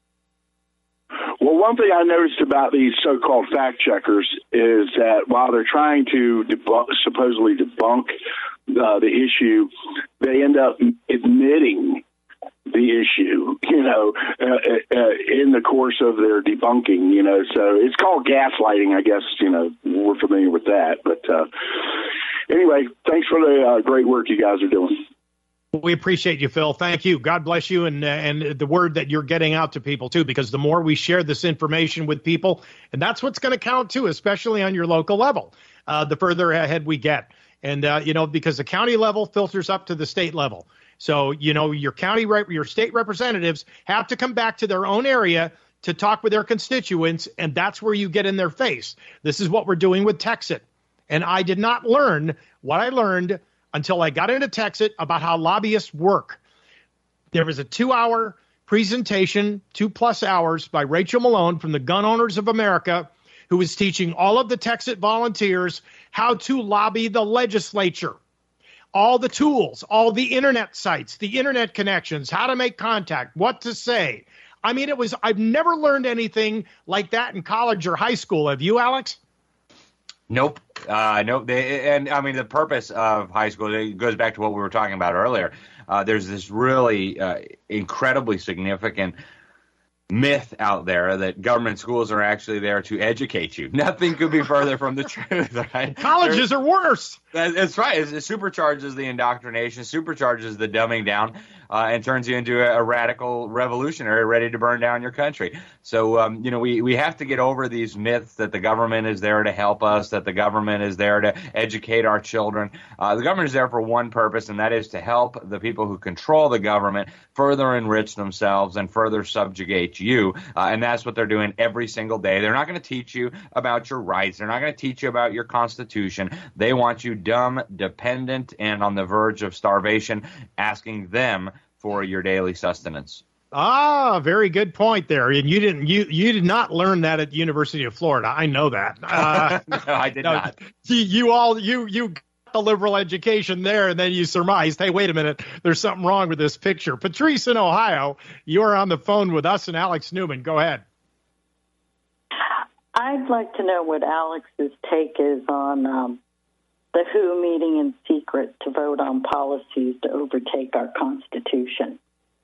Well, one thing I noticed about these so-called fact checkers is that while they're trying to debunk, supposedly debunk uh, the issue, they end up admitting the issue, you know, uh, uh, in the course of their debunking, you know. So it's called gaslighting, I guess, you know, we're familiar with that. But uh, anyway, thanks for the uh, great work you guys are doing. We appreciate you, Phil. Thank you. God bless you, and uh, and the word that you're getting out to people, too, because the more we share this information with people, and that's what's going to count, too, especially on your local level, uh, the further ahead we get. And, uh, you know, because the county level filters up to the state level. So, you know, your county, rep- your state representatives have to come back to their own area to talk with their constituents, and that's where you get in their face. This is what we're doing with Texit. And I did not learn what I learned until I got into Texit about how lobbyists work. There was a two-hour presentation, two-plus hours, by Rachel Malone from the Gun Owners of America, who was teaching all of the Texit volunteers how to lobby the legislature. All the tools, all the internet sites, the internet connections, how to make contact, what to say. I mean, it was, I've never learned anything like that in college or high school. Have you, Alex? Nope. Uh, nope. They, and I mean, the purpose of high school, it goes back to what we were talking about earlier. Uh, there's this really uh, incredibly significant myth out there that government schools are actually there to educate you. Nothing could be further from the truth, right? Colleges are worse. That's right. It supercharges the indoctrination, supercharges the dumbing down, uh, and turns you into a, a radical revolutionary ready to burn down your country. So, um, you know, we, we have to get over these myths that the government is there to help us, that the government is there to educate our children. Uh, the government is there for one purpose, and that is to help the people who control the government further enrich themselves and further subjugate you. Uh, and that's what they're doing every single day. They're not going to teach you about your rights. They're not going to teach you about your Constitution. They want you dumb, dependent, and on the verge of starvation, asking them for your daily sustenance. Ah, very good point there. And you didn't, you you did not learn that at the University of Florida. I know that. Uh, no, I did no, not. You, you all, you you got the liberal education there, and then you surmised, hey, wait a minute, there's something wrong with this picture. Patrice in Ohio, you're on the phone with us and Alex Newman. Go ahead. I'd like to know what Alex's take is on um, the W H O meeting in secret to vote on policies to overtake our Constitution.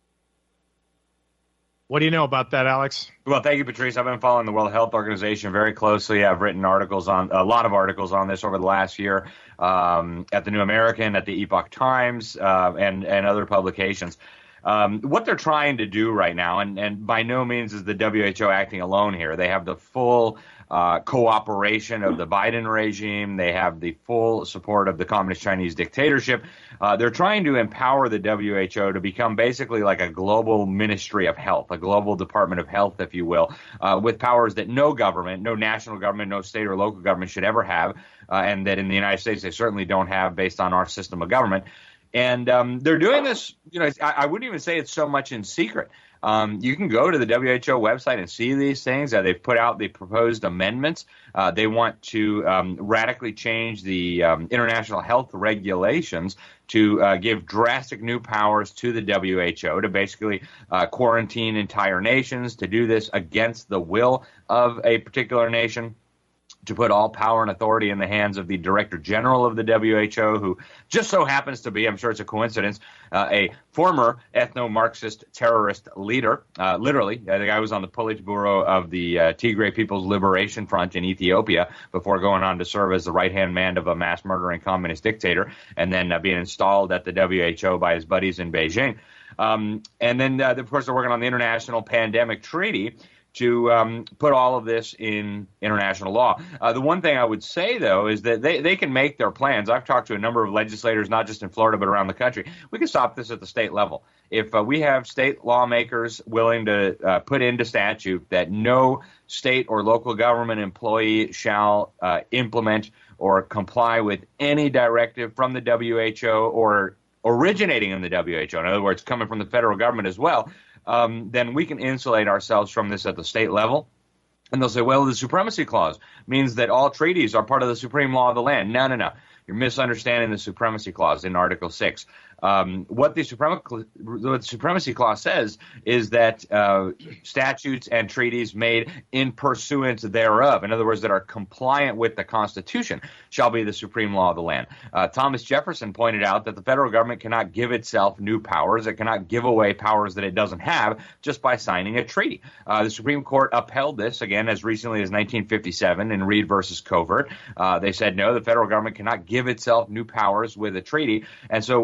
What do you know about that, Alex? Well, thank you, Patrice. I've been following the World Health Organization very closely. I've written articles on a lot of articles on this over the last year um, at the New American, at the Epoch Times, uh, and and other publications. Um, what they're trying to do right now, and, and by no means is the W H O acting alone here. They have the full uh, cooperation of the Biden regime. They have the full support of the Communist Chinese dictatorship. Uh, they're trying to empower the W H O to become basically like a global ministry of health, a global department of health, if you will, uh, with powers that no government, no national government, no state or local government should ever have, uh, and that in the United States they certainly don't have based on our system of government. And um, they're doing this, you know, I, I wouldn't even say it's so much in secret. Um, you can go to the W H O website and see these things. Uh, they've put out the proposed amendments. Uh, they want to um, radically change the um, international health regulations to uh, give drastic new powers to the W H O to basically uh, quarantine entire nations, to do this against the will of a particular nation, to put all power and authority in the hands of the Director General of the W H O, who just so happens to be, I'm sure it's a coincidence, uh, a former ethno-Marxist terrorist leader. Uh, literally, uh, the guy was on the Politburo of the uh, Tigray People's Liberation Front in Ethiopia before going on to serve as the right-hand man of a mass-murdering communist dictator, and then uh, being installed at the W H O by his buddies in Beijing. Um, and then, uh, of course, they're working on the International Pandemic Treaty to um, put all of this in international law. Uh, the one thing I would say, though, is that they, they can make their plans. I've talked to a number of legislators, not just in Florida, but around the country. We can stop this at the state level. If uh, we have state lawmakers willing to uh, put into statute that no state or local government employee shall uh, implement or comply with any directive from the W H O or originating in the W H O, in other words, coming from the federal government as well, Um, then we can insulate ourselves from this at the state level. And they'll say, well, the Supremacy Clause means that all treaties are part of the supreme law of the land. No, no, no. You're misunderstanding the Supremacy Clause in Article six. Um, what, the Suprem- what the Supremacy Clause says is that uh, statutes and treaties made in pursuance thereof, in other words, that are compliant with the Constitution, shall be the supreme law of the land. Uh, Thomas Jefferson pointed out that the federal government cannot give itself new powers. It cannot give away powers that it doesn't have just by signing a treaty. Uh, the Supreme Court upheld this, again, as recently as nineteen fifty-seven in Reed versus Covert. Uh, they said, no, the federal government cannot give itself new powers with a treaty. And so whatever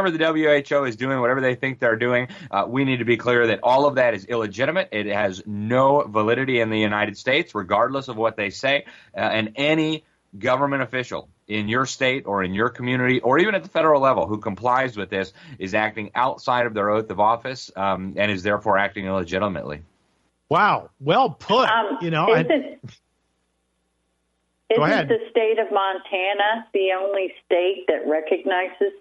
whatever the W H O is doing, whatever they think they're doing, uh, we need to be clear that all of that is illegitimate. It has no validity in the United States, regardless of what they say. Uh, and any government official in your state or in your community or even at the federal level who complies with this is acting outside of their oath of office um, and is therefore acting illegitimately. Wow. Well put. Um, you know, is and, it, go isn't ahead. the state of Montana the only state that recognizes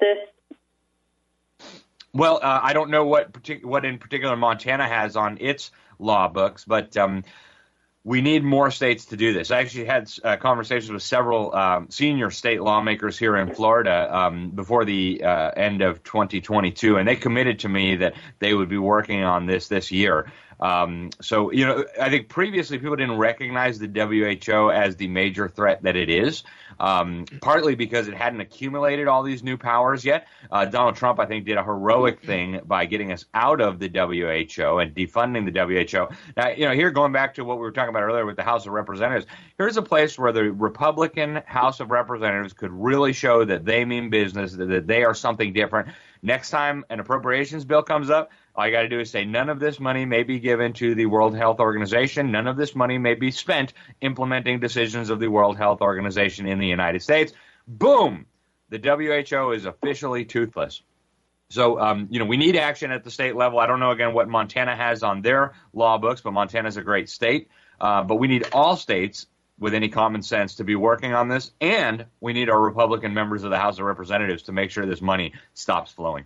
this? Well, uh, I don't know what partic- what in particular Montana has on its law books, but um, we need more states to do this. I actually had uh, conversations with several um, senior state lawmakers here in Florida um, before the uh, end of twenty twenty-two, and they committed to me that they would be working on this this year. Um, so, you know, I think previously people didn't recognize the W H O as the major threat that it is, um, partly because it hadn't accumulated all these new powers yet. Uh, Donald Trump, I think, did a heroic thing by getting us out of the W H O and defunding the W H O. Now, you know, here going back to what we were talking about earlier with the House of Representatives, here's a place where the Republican House of Representatives could really show that they mean business, that they are something different. Next time an appropriations bill comes up, all you got to do is say none of this money may be given to the World Health Organization. None of this money may be spent implementing decisions of the World Health Organization in the United States. Boom! The W H O is officially toothless. So, um, you know, we need action at the state level. I don't know, again, what Montana has on their law books, but Montana's a great state. Uh, but we need all states with any common sense to be working on this, and we need our Republican members of the House of Representatives to make sure this money stops flowing.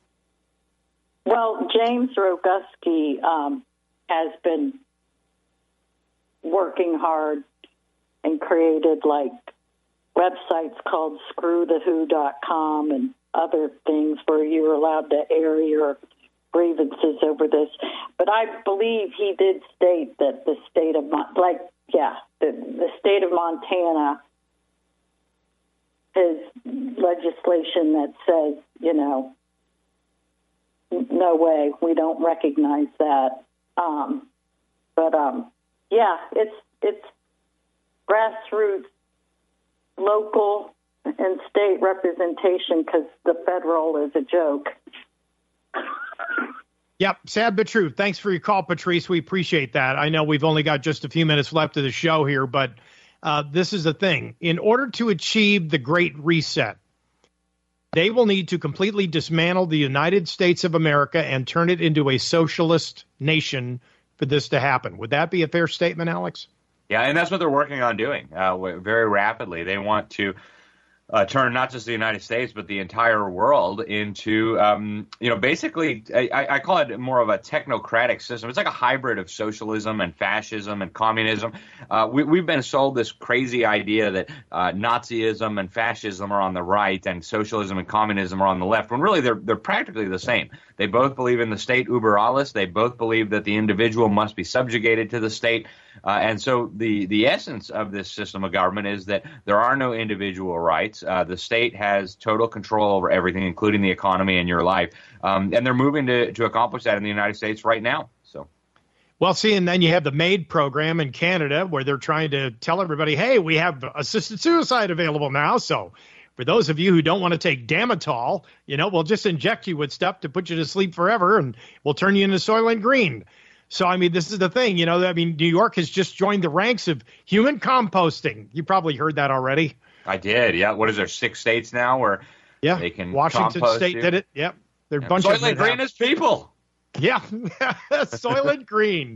Well, James Roguski um, has been working hard and created like websites called screw the who dot com and other things where you're allowed to air your grievances over this. But I believe he did state that the state of, like, yeah, the, the state of Montana is legislation that says, you know, no way, we don't recognize that. Um, but um, yeah, it's it's grassroots, local, and state representation because the federal is a joke. Yep, sad but true. Thanks for your call, Patrice. We appreciate that. I know we've only got just a few minutes left of the show here, but uh, this is the thing. In order to achieve the Great Reset, they will need to completely dismantle the United States of America and turn it into a socialist nation for this to happen. Would that be a fair statement, Alex? Yeah, and that's what they're working on doing uh, very rapidly. They want to uh, turn not just the United States, but the entire world into, um, you know, basically, I, I call it more of a technocratic system. It's like a hybrid of socialism and fascism and communism. Uh, we, we've been sold this crazy idea that uh, Nazism and fascism are on the right and socialism and communism are on the left, when really they're they're practically the same. They both believe in the state uber alles. They both believe that the individual must be subjugated to the state. Uh, and so the, the essence of this system of government is that there are no individual rights. Uh, the state has total control over everything, including the economy and your life. Um, and they're moving to, to accomplish that in the United States right now. So, well, see, and then you have the MAID program in Canada where they're trying to tell everybody, hey, we have assisted suicide available now. So for those of you who don't want to take Damitol, you know, we'll just inject you with stuff to put you to sleep forever, and we'll turn you into Soylent Green. So, I mean, this is the thing, you know, I mean, New York has just joined the ranks of human composting. You probably heard that already. I did. Yeah. What is there? Six states now where yeah. they can Washington compost State you? did it. Yep. They're Yeah. a bunch Soylent of Green is people. Yeah. Soylent Green.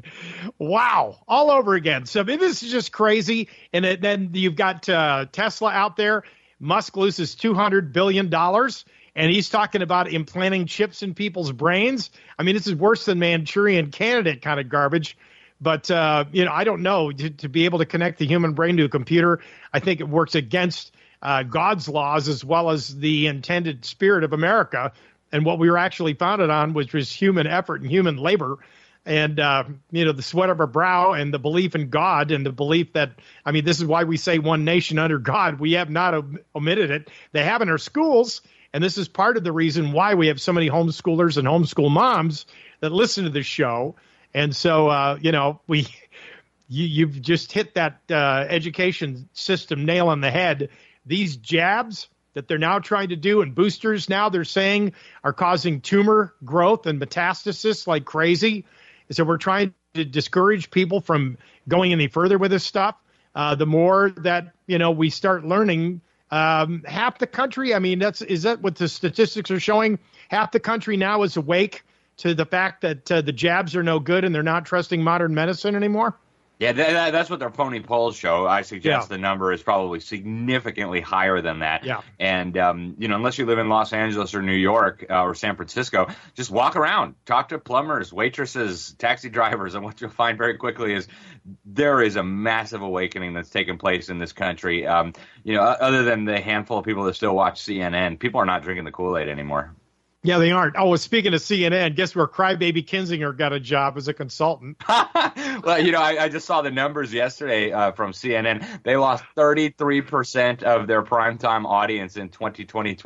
Wow. All over again. So, I mean, this is just crazy. And it, then you've got uh, Tesla out there. Musk loses two hundred billion dollars. And he's talking about implanting chips in people's brains. I mean, this is worse than Manchurian Candidate kind of garbage. But, uh, you know, I don't know. To, to be able to connect the human brain to a computer, I think it works against uh, God's laws as well as the intended spirit of America. And what we were actually founded on, which was human effort and human labor. And, uh, you know, the sweat of our brow and the belief in God and the belief that, I mean, this is why we say one nation under God. We have not om- omitted it. They have in our schools. And this is part of the reason why we have so many homeschoolers and homeschool moms that listen to this show. And so, uh, you know, we you, you've just hit that uh, education system nail on the head. These jabs, that they're now trying to do, and boosters now they're saying are causing tumor growth and metastasis like crazy. So we're trying to discourage people from going any further with this stuff. Uh, the more that, you know, we start learning, um, half the country, I mean, that's is that what the statistics are showing? Half the country now is awake to the fact that uh, the jabs are no good and they're not trusting modern medicine anymore? Yeah, that, that's what their phony polls show. I suggest Yeah. the number is probably significantly higher than that. Yeah. And, um, you know, unless you live in Los Angeles or New York uh, or San Francisco, just walk around, talk to plumbers, waitresses, taxi drivers, and what you'll find very quickly is there is a massive awakening that's taken place in this country. Um, you know, other than the handful of people that still watch C N N, people are not drinking the Kool-Aid anymore. Yeah, they aren't. Oh, well, speaking of C N N, guess where Crybaby Kinzinger got a job as a consultant? Well, you know, I, I just saw the numbers yesterday uh, from C N N. They lost thirty-three percent of their primetime audience in twenty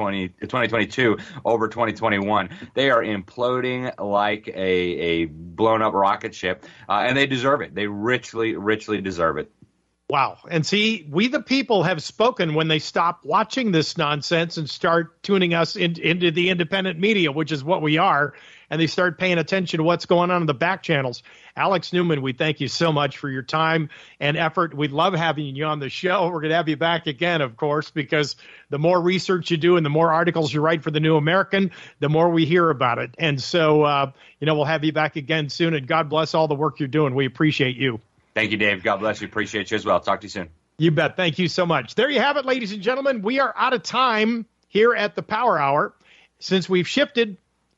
twenty-two over twenty twenty-one. They are imploding like a, a blown-up rocket ship, uh, and they deserve it. They richly, richly deserve it. Wow. And see, we the people have spoken when they stop watching this nonsense and start tuning us in, into the independent media, which is what we are, and they start paying attention to what's going on in the back channels. Alex Newman, we thank you so much for your time and effort. We love having you on the show. We're going to have you back again, of course, because the more research you do and the more articles you write for the New American, the more we hear about it. And so, uh, you know, we'll have you back again soon, and God bless all the work you're doing. We appreciate you. Thank you, Dave. God bless you. Appreciate you as well. Talk to you soon. You bet. Thank you so much. There you have it, ladies and gentlemen. We are out of time here at the Power Hour. Since we've shifted,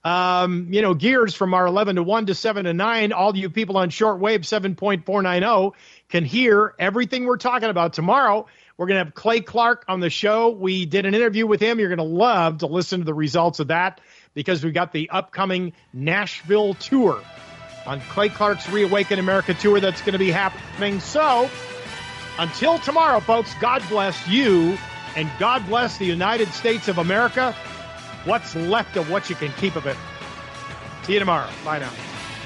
um, you know, gears from our eleven to one to seven to nine, all you people on shortwave seven point four nine zero can hear everything we're talking about. Tomorrow, we're going to have Clay Clark on the show. We did an interview with him. You're going to love to listen to the results of that because we got the upcoming Nashville tour on Clay Clark's Reawaken America tour that's going to be happening. So, until tomorrow, folks, God bless you, and God bless the United States of America. What's left of what you can keep of it. See you tomorrow. Bye now.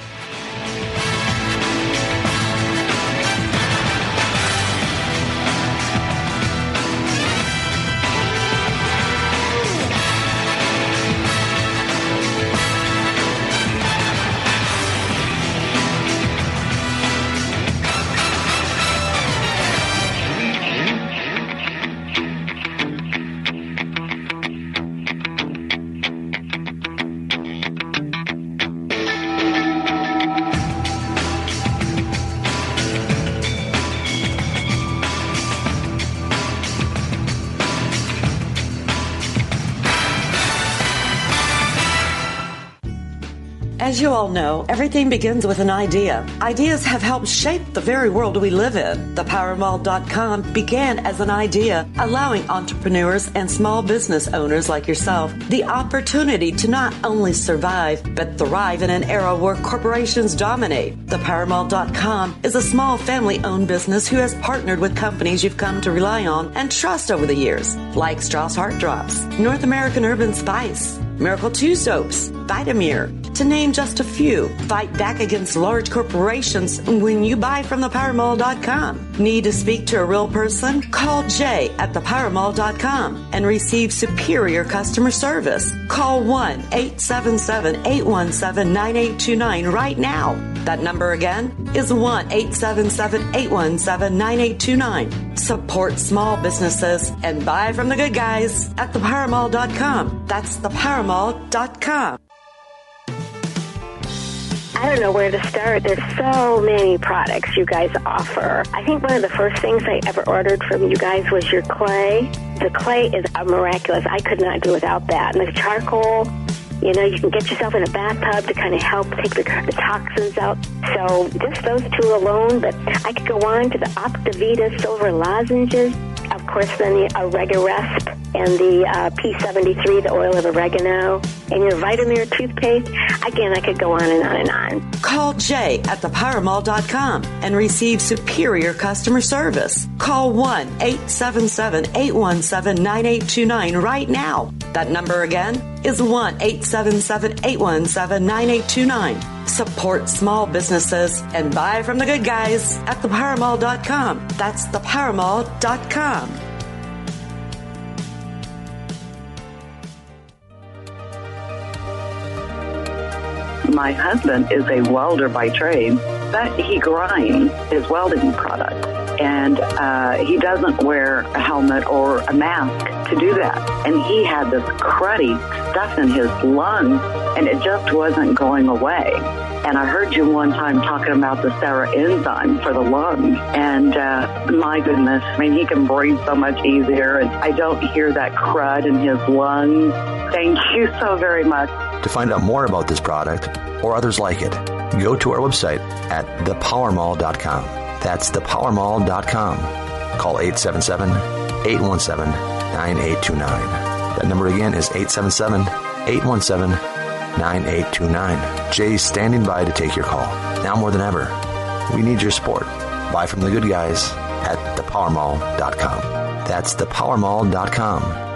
As you all know, everything begins with an idea. Ideas have helped shape the very world we live in. The power mall dot com began as an idea, allowing entrepreneurs and small business owners like yourself the opportunity to not only survive, but thrive in an era where corporations dominate. The power mall dot com is a small family-owned business who has partnered with companies you've come to rely on and trust over the years, like Strauss Heart Drops, North American Urban Spice, Miracle two Soaps, Vitamir, to name just a few. Fight back against large corporations when you buy from the power mall dot com. Need to speak to a real person? Call Jay at the power mall dot com and receive superior customer service. Call one eight seven seven, eight one seven, nine eight two nine right now. That number again is one eight seven seven, eight one seven, nine eight two nine. Support small businesses and buy from the good guys at the power mall dot com. That's the power mall dot com. I don't know where to start. There's so many products you guys offer. I think one of the first things I ever ordered from you guys was your clay. The clay is miraculous. I could not do without that. And the charcoal, you know, you can get yourself in a bathtub to kind of help take the, the toxins out. So just those two alone, but I could go on to the Optavita silver lozenges. Of course, then the Oregaresp and the uh, P seventy-three, the oil of oregano, and your Vitamir toothpaste. Again, I could go on and on and on. Call Jay at the power mall dot com and receive superior customer service. Call one eight seven seven, eight one seven, nine eight two nine right now. That number again is one eight seven seven, eight one seven, nine eight two nine. Support small businesses and buy from the good guys at the power mall dot com. That's the power mall dot com. My husband is a welder by trade, but he grinds his welding product. And uh, he doesn't wear a helmet or a mask to do that. And he had this cruddy stuff in his lungs, and it just wasn't going away. And I heard you one time talking about the Sarah enzyme for the lungs. And uh, my goodness, I mean, he can breathe so much easier, and I don't hear that crud in his lungs. Thank you so very much. To find out more about this product or others like it, go to our website at the power mall dot com. That's the power mall dot com. Call eight seven seven, eight one seven, nine eight two nine. That number again is eight seven seven, eight one seven, nine eight two nine. Jay's standing by to take your call. Now more than ever, we need your support. Buy from the good guys at the power mall dot com. That's the power mall dot com.